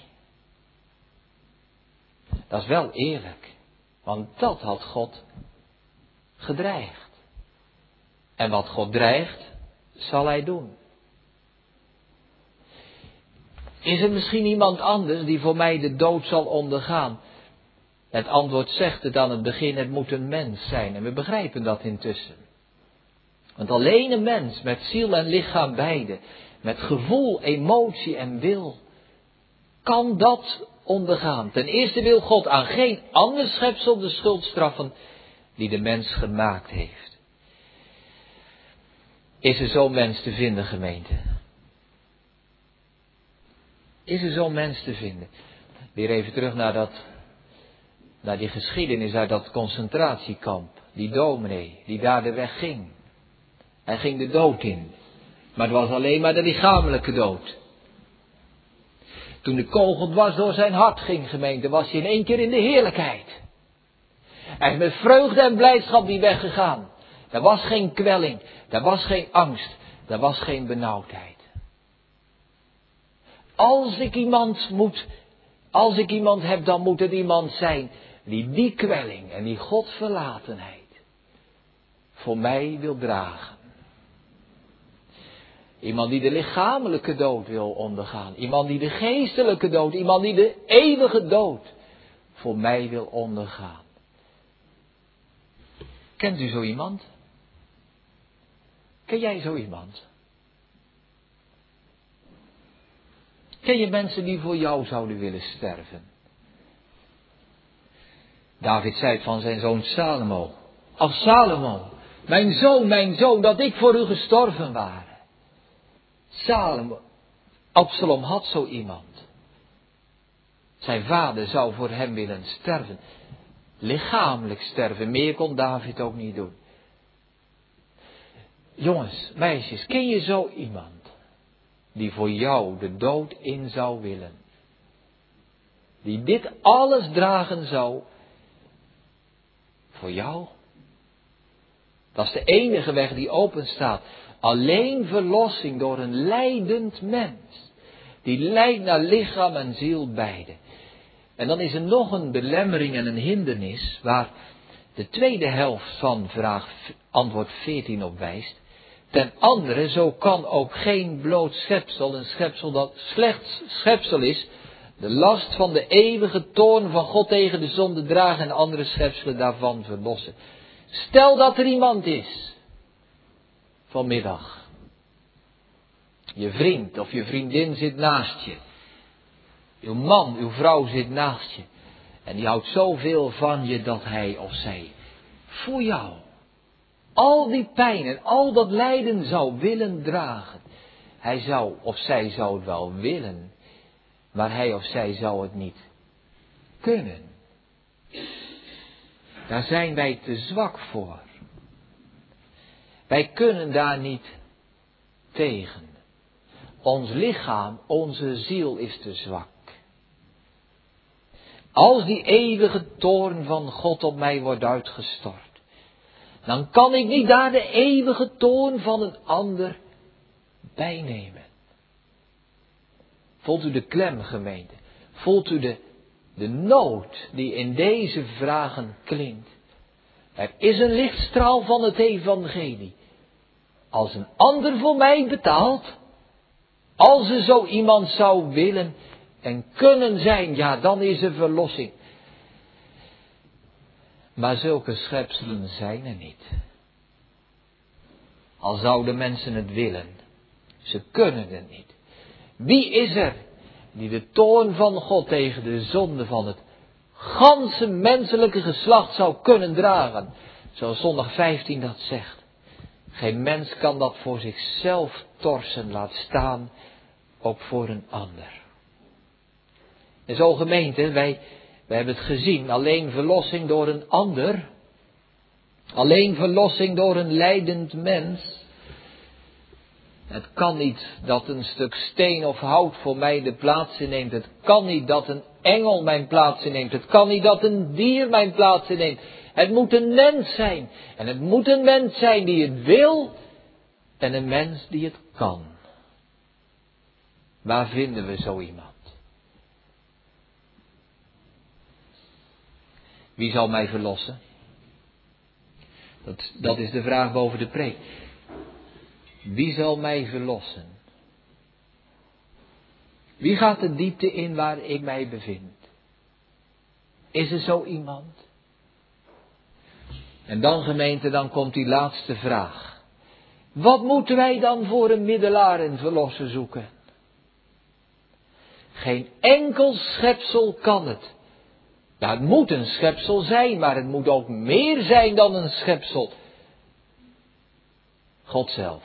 Dat is wel eerlijk, want dat had God gedreigd. En wat God dreigt, zal hij doen. Is er misschien iemand anders die voor mij de dood zal ondergaan? Het antwoord zegt het aan het begin, het moet een mens zijn. En we begrijpen dat intussen. Want alleen een mens met ziel en lichaam beide, met gevoel, emotie en wil, kan dat ondergaan. Ten eerste wil God aan geen ander schepsel de schuld straffen die de mens gemaakt heeft. Is er zo'n mens te vinden, gemeente? Is er zo'n mens te vinden? Weer even terug naar dat, naar die geschiedenis uit dat concentratiekamp. Die dominee, die daar de weg ging. Hij ging de dood in. Maar het was alleen maar de lichamelijke dood. Toen de kogel dwars door zijn hart ging, gemeente, was hij in één keer in de heerlijkheid. Hij is met vreugde en blijdschap die weg gegaan. Er was geen kwelling, er was geen angst, er was geen benauwdheid. Als ik iemand moet, als ik iemand heb, dan moet het iemand zijn die die kwelling en die Godverlatenheid voor mij wil dragen. Iemand die de lichamelijke dood wil ondergaan. Iemand die de geestelijke dood, iemand die de eeuwige dood voor mij wil ondergaan. Kent u zo iemand? Ken jij zo iemand? Ken je mensen die voor jou zouden willen sterven? David zei het van zijn zoon Salomo. Ach Salomo, mijn zoon, mijn zoon, dat ik voor u gestorven ware. Salomo, Absalom had zo iemand. Zijn vader zou voor hem willen sterven. Lichamelijk sterven, meer kon David ook niet doen. Jongens, meisjes, ken je zo iemand die voor jou de dood in zou willen? Die dit alles dragen zou voor jou? Dat is de enige weg die open staat. Alleen verlossing door een lijdend mens. Die lijdt naar lichaam en ziel beide. En dan is er nog een belemmering en een hindernis waar de tweede helft van vraag antwoord veertien op wijst. Ten andere, zo kan ook geen bloot schepsel, een schepsel dat slechts schepsel is, de last van de eeuwige toorn van God tegen de zonde dragen en andere schepselen daarvan verlossen. Stel dat er iemand is, vanmiddag, je vriend of je vriendin zit naast je, uw man, uw vrouw zit naast je, en die houdt zoveel van je dat hij of zij voor jou al die pijn en al dat lijden zou willen dragen. Hij zou of zij zou het wel willen, maar hij of zij zou het niet kunnen. Daar zijn wij te zwak voor. Wij kunnen daar niet tegen. Ons lichaam, onze ziel is te zwak. Als die eeuwige toorn van God op mij wordt uitgestort, dan kan ik niet daar de eeuwige toorn van een ander bijnemen. Voelt u de klem, gemeente? Voelt u de, de nood die in deze vragen klinkt? Er is een lichtstraal van het evangelie. Als een ander voor mij betaalt, Als er zo iemand zou willen en kunnen zijn, ja, dan is er verlossing. Maar zulke schepselen zijn er niet. Al zouden mensen het willen, ze kunnen het niet. Wie is er die de toorn van God tegen de zonde van het ganse menselijke geslacht zou kunnen dragen? Zoals zondag vijftien dat zegt. Geen mens kan dat voor zichzelf torsen, laat staan ook voor een ander. En zo gemeente, wij, wij hebben het gezien, alleen verlossing door een ander, alleen verlossing door een lijdend mens. Het kan niet dat een stuk steen of hout voor mij de plaats inneemt. Het kan niet dat een engel mijn plaats inneemt. Het kan niet dat een dier mijn plaats inneemt. Het moet een mens zijn. En het moet een mens zijn die het wil en een mens die het kan. Waar vinden we zo iemand? Wie zal mij verlossen? Dat, dat is de vraag boven de preek. Wie zal mij verlossen? Wie gaat de diepte in waar ik mij bevind? Is er zo iemand? En dan gemeente, dan komt die laatste vraag. Wat moeten wij dan voor een middelaar en verlosser zoeken? Geen enkel schepsel kan het. Nou, het moet een schepsel zijn, maar het moet ook meer zijn dan een schepsel. God zelf.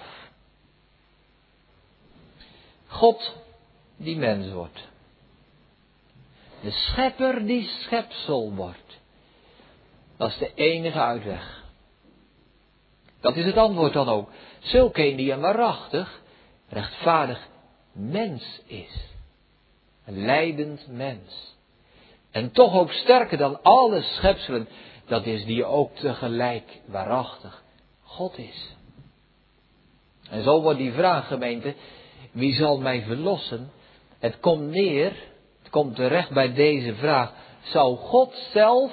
God die mens wordt. De schepper die schepsel wordt. Dat is de enige uitweg. Dat is het antwoord dan ook. Zulk een die een waarachtig, rechtvaardig mens is. Een lijdend mens. En toch ook sterker dan alle schepselen. Dat is die ook tegelijk waarachtig God is. En zo wordt die vraag, gemeente, wie zal mij verlossen? Het komt neer, het komt terecht bij deze vraag. Zou God zelf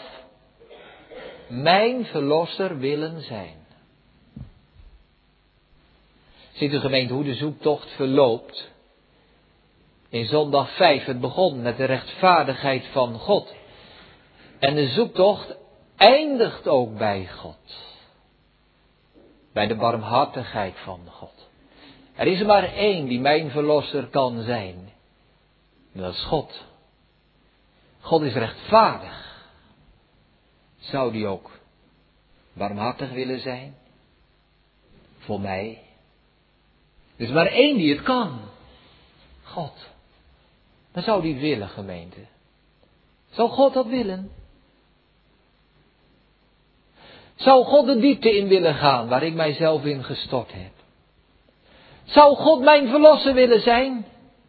mijn verlosser willen zijn? Ziet u, gemeente, hoe de zoektocht verloopt? In zondag vijf, het begon met de rechtvaardigheid van God. En de zoektocht eindigt ook bij God. Bij de barmhartigheid van God. Er is er maar één die mijn verlosser kan zijn. Dat is God. God is rechtvaardig. Zou die ook barmhartig willen zijn? Voor mij? Er is maar één die het kan. God. Dan zou die willen, gemeente. Zou God dat willen? Zou God de diepte in willen gaan waar ik mijzelf in gestort heb? Zou God mijn verlosser willen zijn?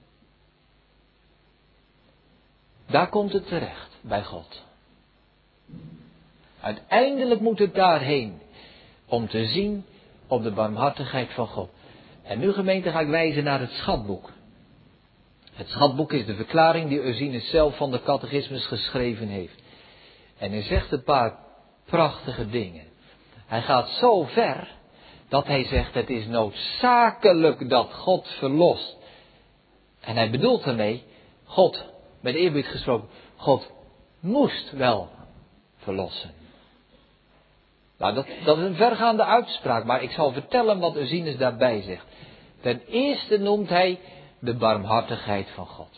Daar komt het terecht, bij God. Uiteindelijk moet het daarheen, om te zien op de barmhartigheid van God. En nu, gemeente, ga ik wijzen naar het schatboek. Het schatboek is de verklaring die Ursinus zelf van de catechismus geschreven heeft. En hij zegt een paar prachtige dingen. Hij gaat zo ver dat hij zegt, het is noodzakelijk dat God verlost. En hij bedoelt daarmee, God, met eerbied gesproken, God moest wel verlossen. Nou, dat, dat is een vergaande uitspraak, maar ik zal vertellen wat Ursinus daarbij zegt. Ten eerste noemt hij de barmhartigheid van God.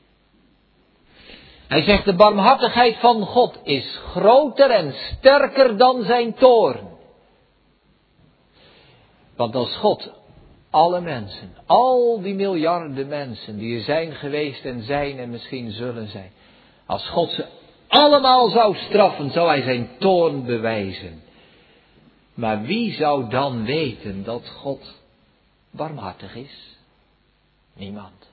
Hij zegt, de barmhartigheid van God is groter en sterker dan zijn toorn. Want als God alle mensen, al die miljarden mensen die er zijn geweest en zijn en misschien zullen zijn. Als God ze allemaal zou straffen, zou hij zijn toorn bewijzen. Maar wie zou dan weten dat God barmhartig is? Niemand.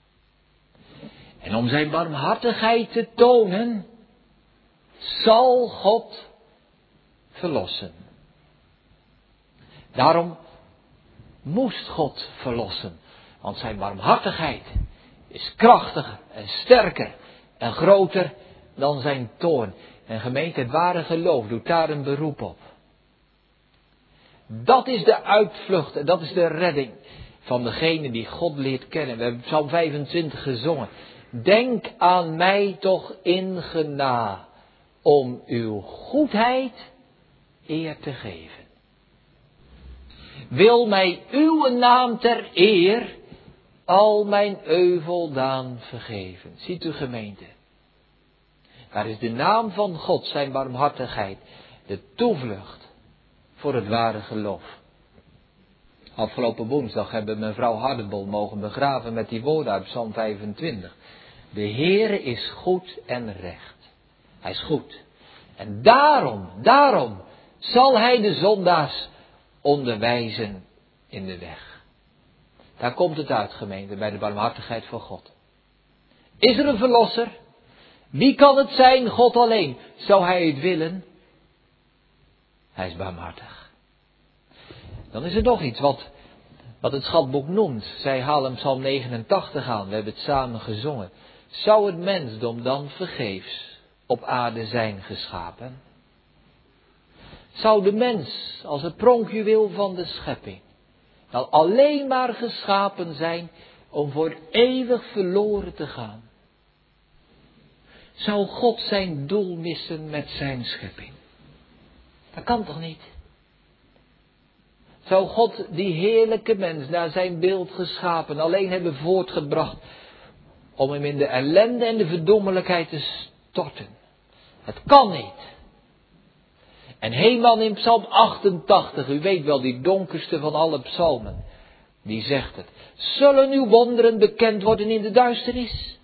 En om zijn barmhartigheid te tonen, zal God verlossen. Daarom moest God verlossen. Want zijn barmhartigheid is krachtiger en sterker en groter dan zijn toorn. En gemeente, het ware geloof doet daar een beroep op. Dat is de uitvlucht en dat is de redding. van degene die God leert kennen. We hebben Psalm vijfentwintig gezongen. Denk aan mij toch in gena, om uw goedheid eer te geven. Wil mij uw naam ter eer al mijn euveldaan vergeven. Ziet u gemeente. Daar is de naam van God, zijn barmhartigheid, de toevlucht voor het ware geloof. Afgelopen woensdag hebben mevrouw Hardebol mogen begraven met die woorden uit Psalm vijfentwintig. De Heere is goed en recht. Hij is goed. En daarom, daarom zal hij de zondaars onderwijzen in de weg. Daar komt het uit, gemeente, bij de barmhartigheid van God. Is er een verlosser? Wie kan het zijn? God alleen. Zou hij het willen? Hij is barmhartig. Dan is er nog iets wat, wat het schatboek noemt. Zij halen Psalm negenentachtig aan. We hebben het samen gezongen. Zou het mensdom dan vergeefs op aarde zijn geschapen? Zou de mens als het pronkjuweel van de schepping dan alleen maar geschapen zijn om voor eeuwig verloren te gaan? Zou God zijn doel missen met zijn schepping? Dat kan toch niet? Zou God die heerlijke mens naar zijn beeld geschapen alleen hebben voortgebracht om hem in de ellende en de verdommelijkheid te storten? Het kan niet. En Heman in Psalm achtentachtig, u weet wel, die donkerste van alle psalmen, die zegt het. Zullen uw wonderen bekend worden in de duisternis?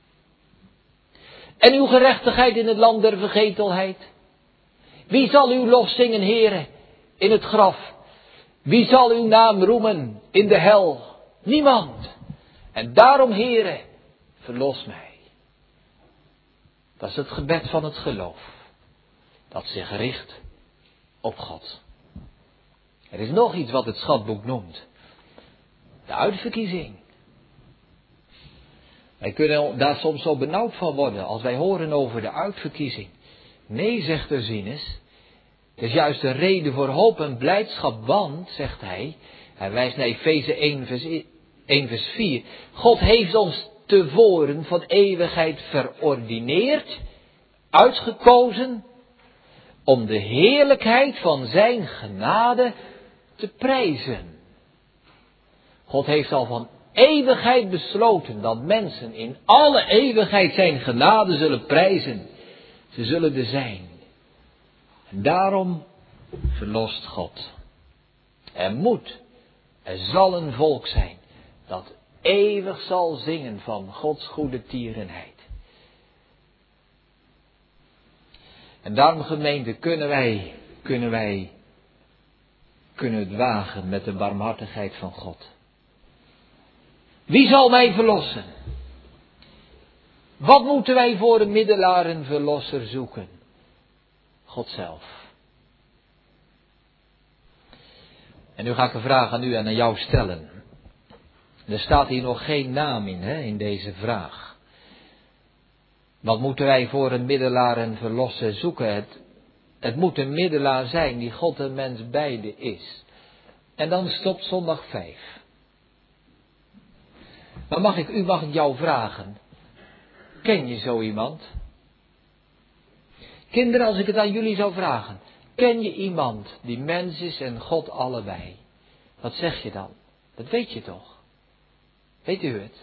En uw gerechtigheid in het land der vergetelheid? Wie zal uw lof zingen, Heere, in het graf? Wie zal uw naam roemen in de hel? Niemand. En daarom, Heere, verlos mij. Dat is het gebed van het geloof. Dat zich richt op God. Er is nog iets wat het schatboek noemt. De uitverkiezing. Wij kunnen daar soms zo benauwd van worden als wij horen over de uitverkiezing. Nee, zegt Ursinus. Het is juist een reden voor hoop en blijdschap, want, zegt hij, hij wijst naar Efeze één vers vier. God heeft ons tevoren van eeuwigheid verordineerd, uitgekozen, om de heerlijkheid van zijn genade te prijzen. God heeft al van eeuwigheid besloten dat mensen in alle eeuwigheid zijn genade zullen prijzen. Ze zullen er zijn. En daarom verlost God. Er moet, er zal een volk zijn dat eeuwig zal zingen van Gods goede tierenheid. En daarom, gemeente, kunnen wij, kunnen wij, kunnen het wagen met de barmhartigheid van God. Wie zal mij verlossen? Wat moeten wij voor een middelaar en verlosser zoeken? God zelf. En nu ga ik een vraag aan u en aan jou stellen. Er staat hier nog geen naam in, hè, in deze vraag. Wat moeten wij voor een middelaar en verlosser zoeken? Het, het moet een middelaar zijn die God en mens beide is. En dan stopt zondag vijf. Maar mag ik, u mag ik jou vragen. Ken je zo iemand? Kinderen, als ik het aan jullie zou vragen. Ken je iemand die mens is en God allebei? Wat zeg je dan? Dat weet je toch? Weet u het?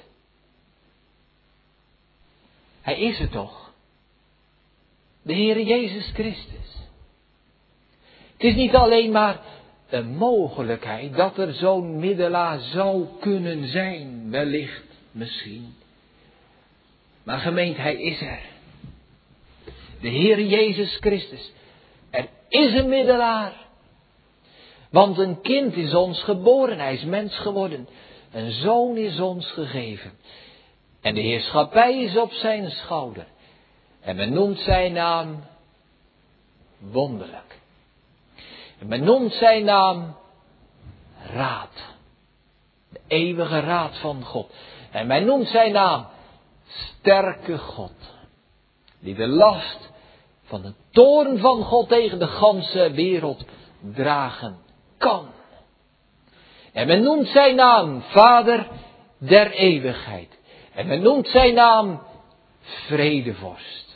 Hij is er toch? De Heere Jezus Christus. Het is niet alleen maar een mogelijkheid dat er zo'n middelaar zou kunnen zijn. Wellicht, misschien. Maar gemeente, hij is er. De Heere Jezus Christus. Er is een middelaar. Want een kind is ons geboren. Hij is mens geworden. Een zoon is ons gegeven. En de heerschappij is op zijn schouder. En men noemt zijn naam wonderlijk. En men noemt zijn naam Raad. De eeuwige raad van God. En men noemt zijn naam Sterke God. Die de last van de toorn van God tegen de ganse wereld dragen kan. En men noemt zijn naam Vader der eeuwigheid. En men noemt zijn naam Vredevorst.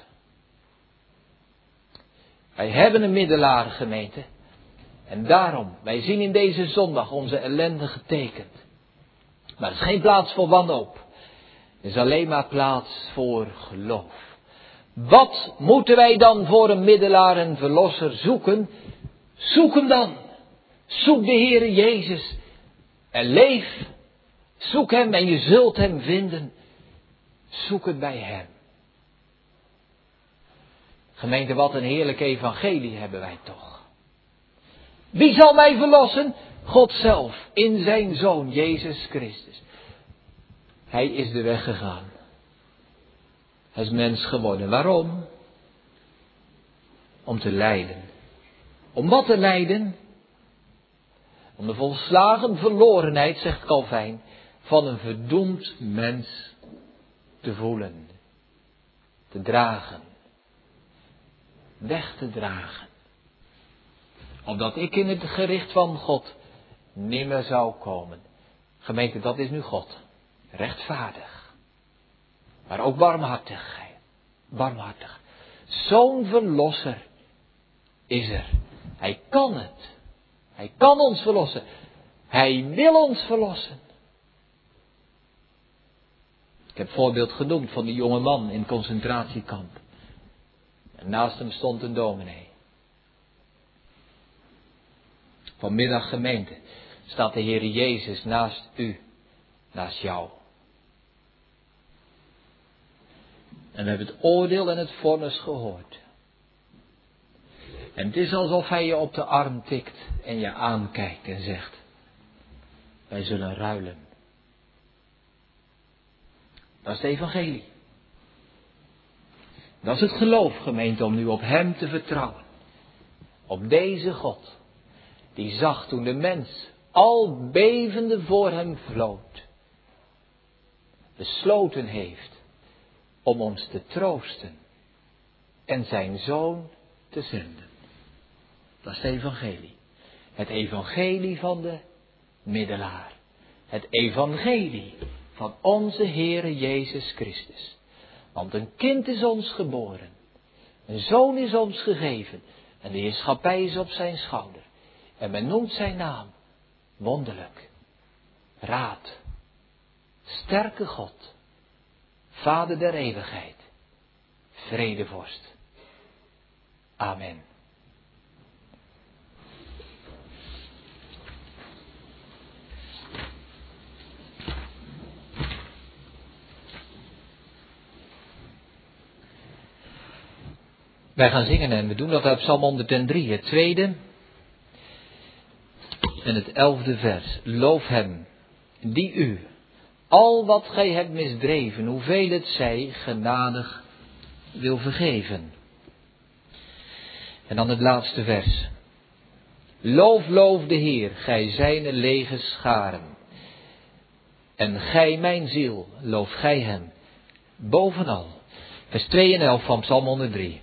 Wij hebben een middelaar, gemeente. En daarom, wij zien in deze zondag onze ellende getekend. Maar er is geen plaats voor wanhoop. Er is alleen maar plaats voor geloof. Wat moeten wij dan voor een middelaar en verlosser zoeken? Zoek hem dan. Zoek de Heere Jezus. En leef. Zoek hem en je zult hem vinden. Zoek het bij hem. Gemeente, wat een heerlijk evangelie hebben wij toch. Wie zal mij verlossen? God zelf, in zijn Zoon, Jezus Christus. Hij is de weg gegaan. Hij is mens geworden. Waarom? Om te lijden. Om wat te lijden? Om de volslagen verlorenheid, zegt Calvijn, van een verdoemd mens te voelen. Te dragen. Weg te dragen. Opdat ik in het gericht van God nimmer zou komen. Gemeente, dat is nu God. Rechtvaardig. Maar ook barmhartig. Barmhartig. Zo'n verlosser is er. Hij kan het. Hij kan ons verlossen. Hij wil ons verlossen. Ik heb voorbeeld genoemd van die jonge man in het concentratiekamp. En naast hem stond een dominee. Vanmiddag, gemeente, staat de Heer Jezus naast u, naast jou. En we hebben het oordeel en het vonnis gehoord. En het is alsof hij je op de arm tikt en je aankijkt en zegt, wij zullen ruilen. Dat is het evangelie. Dat is het geloof, gemeente, om nu op hem te vertrouwen. Op deze God, die zag toen de mens al bevende voor hem vloot, besloten heeft om ons te troosten en zijn Zoon te zenden. Dat is het evangelie. Het evangelie van de middelaar. Het evangelie van onze Heere Jezus Christus. Want een kind is ons geboren. Een zoon is ons gegeven. En de heerschappij is op zijn schouder. En men noemt zijn naam wonderlijk. Raad. Sterke God. Vader der eeuwigheid. Vredevorst. Amen. Wij gaan zingen en we doen dat uit Psalm honderddrie, het tweede en het elfde vers. Loof hem, die u, al wat gij hebt misdreven, hoeveel het zij, genadig wil vergeven. En dan het laatste vers. Loof, loof de Heer, gij zijne lege scharen. En gij, mijn ziel, loof gij hem, bovenal. Vers twee en elf van Psalm honderddrie.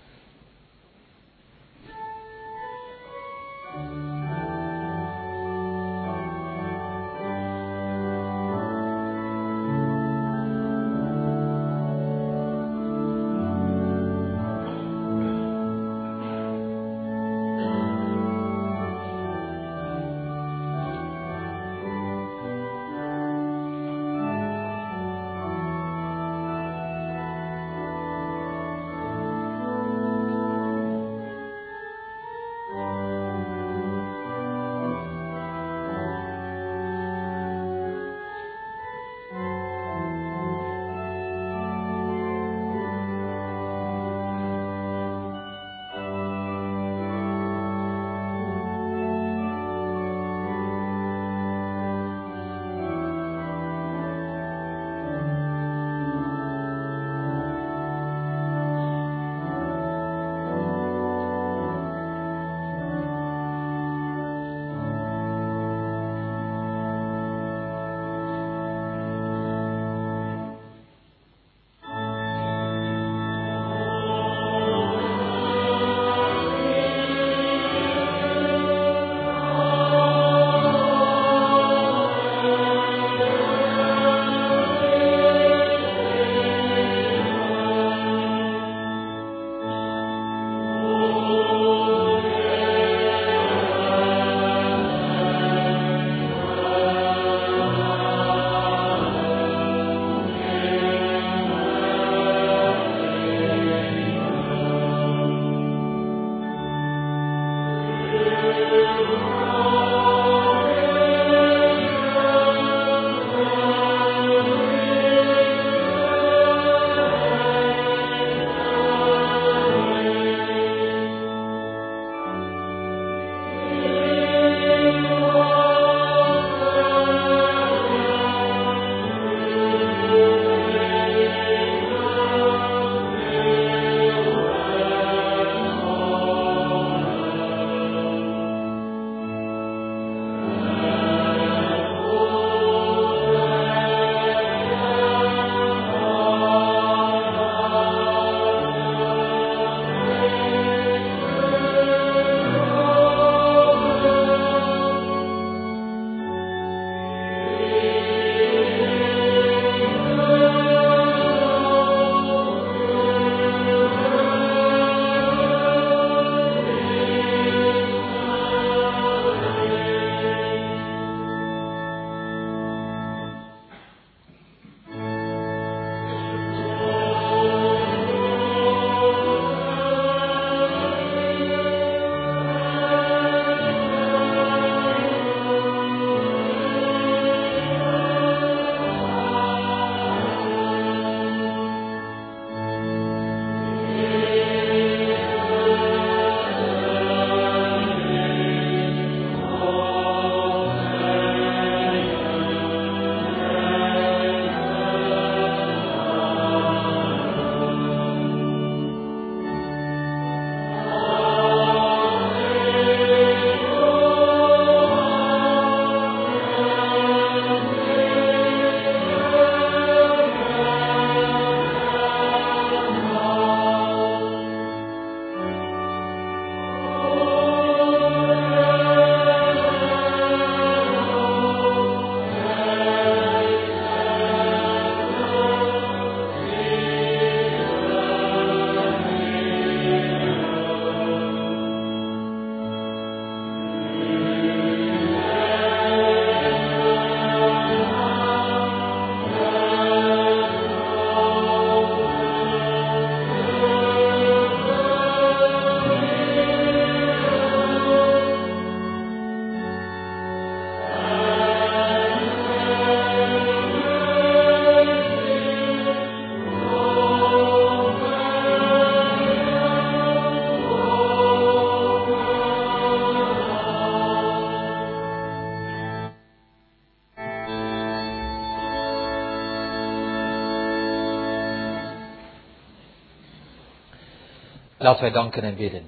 Laten wij danken en bidden.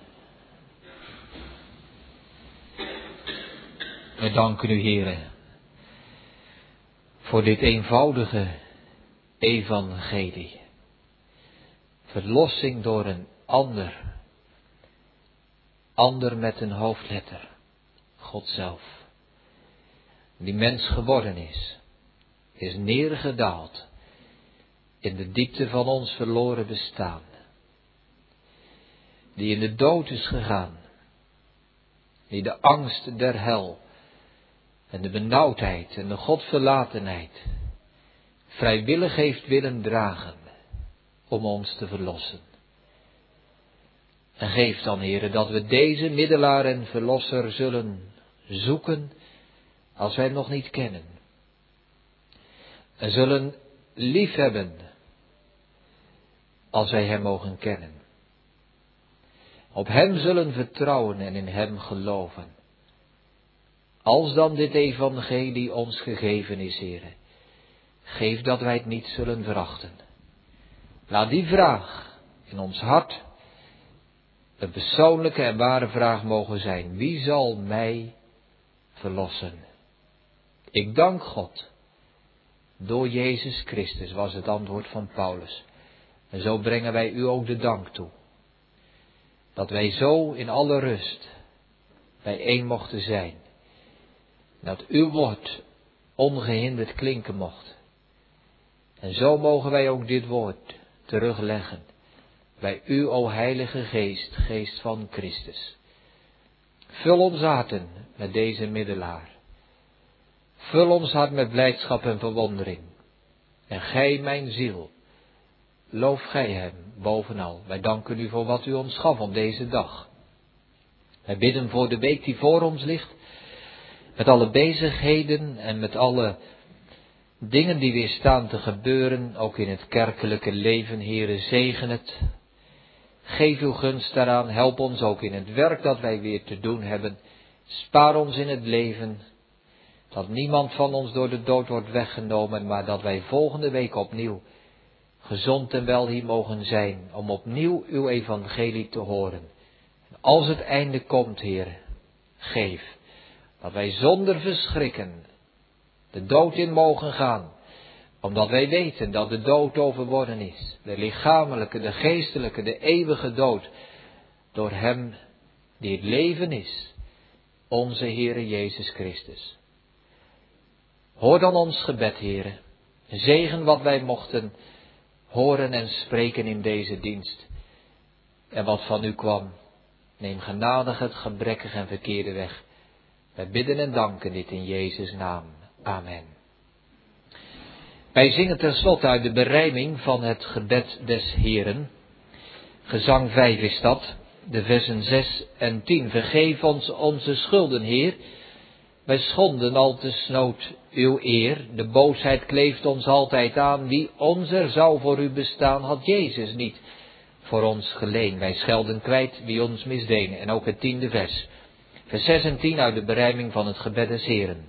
We danken u, Heere, voor dit eenvoudige evangelie. Verlossing door een ander. Ander met een hoofdletter. God zelf. Die mens geworden is. Is neergedaald. In de diepte van ons verloren bestaan. Die in de dood is gegaan. Die de angst der hel. En de benauwdheid en de godverlatenheid. Vrijwillig heeft willen dragen. Om ons te verlossen. En geef dan, Heere, dat we deze middelaar en verlosser zullen zoeken. Als wij hem nog niet kennen. En zullen liefhebben. Als wij hem mogen kennen. Op hem zullen vertrouwen en in hem geloven. Als dan dit evangelie ons gegeven is, Heere. Geef dat wij het niet zullen verachten. Laat die vraag in ons hart een persoonlijke en ware vraag mogen zijn. Wie zal mij verlossen? Ik dank God. Door Jezus Christus was het antwoord van Paulus. En zo brengen wij u ook de dank toe. Dat wij zo in alle rust bijeen mochten zijn. Dat uw woord ongehinderd klinken mocht. En zo mogen wij ook dit woord terugleggen. Bij u, o Heilige Geest, Geest van Christus. Vul ons harten met deze middelaar. Vul ons hart met blijdschap en verwondering. En gij, mijn ziel, loof gij hem bovenal. Wij danken u voor wat u ons gaf op deze dag. Wij bidden voor de week die voor ons ligt. Met alle bezigheden en met alle dingen die weer staan te gebeuren. Ook in het kerkelijke leven, Heere, zegen het. Geef uw gunst daaraan. Help ons ook in het werk dat wij weer te doen hebben. Spaar ons in het leven. Dat niemand van ons door de dood wordt weggenomen. Maar dat wij volgende week opnieuw gezond en wel hier mogen zijn. Om opnieuw uw evangelie te horen. En als het einde komt, Heer, geef. Dat wij zonder verschrikken de dood in mogen gaan. Omdat wij weten dat de dood overwonnen is. De lichamelijke, de geestelijke, de eeuwige dood. Door hem die het leven is. Onze Heere Jezus Christus. Hoor dan ons gebed, Heere. Zegen wat wij mochten horen en spreken in deze dienst. En wat van u kwam. Neem genadig het gebrekkig en verkeerde weg. Wij bidden en danken dit in Jezus' naam. Amen. Wij zingen tenslotte uit de berijming van het gebed des Heeren. Gezang vijf is dat, de versen zes en tien. Vergeef ons onze schulden, Heer. Wij schonden al te snood uw eer. De boosheid kleeft ons altijd aan. Wie onzer zou voor u bestaan, had Jezus niet voor ons geleen. Wij schelden kwijt wie ons misdeden. En ook het tiende vers. Vers zes en tien uit de berijming van het gebed des Heeren.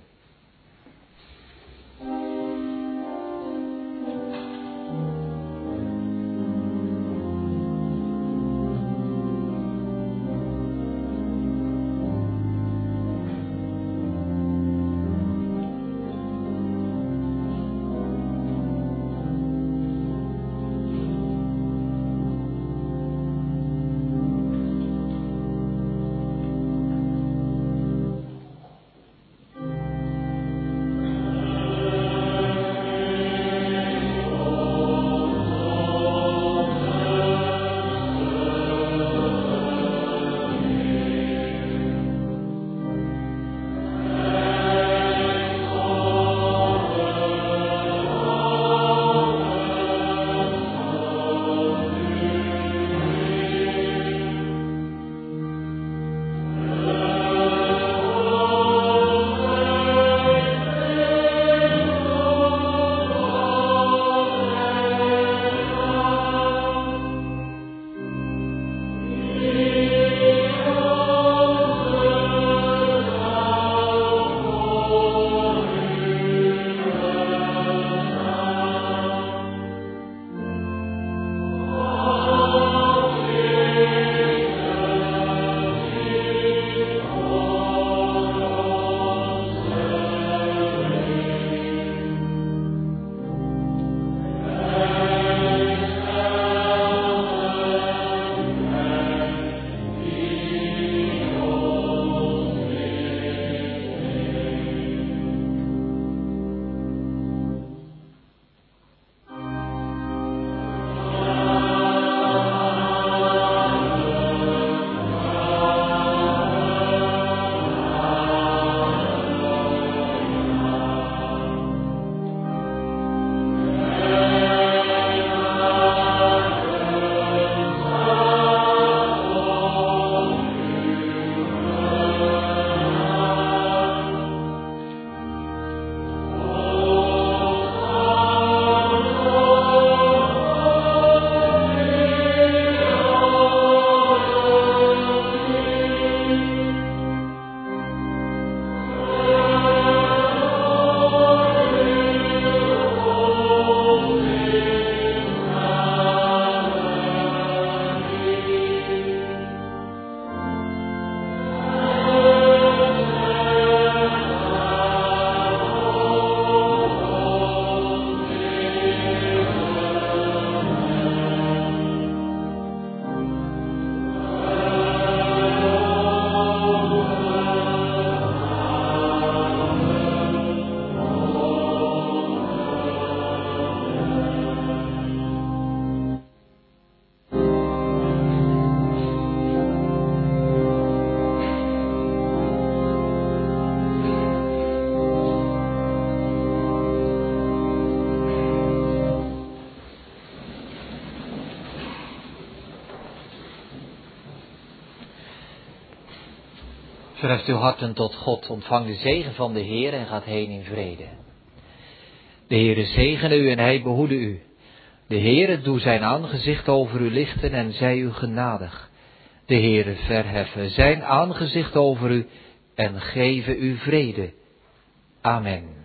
Verheft uw harten tot God, ontvang de zegen van de Heer en gaat heen in vrede. De Heere zegene u en hij behoede u. De Heere doe zijn aangezicht over u lichten en zij u genadig. De Heere verheffen zijn aangezicht over u en geven u vrede. Amen.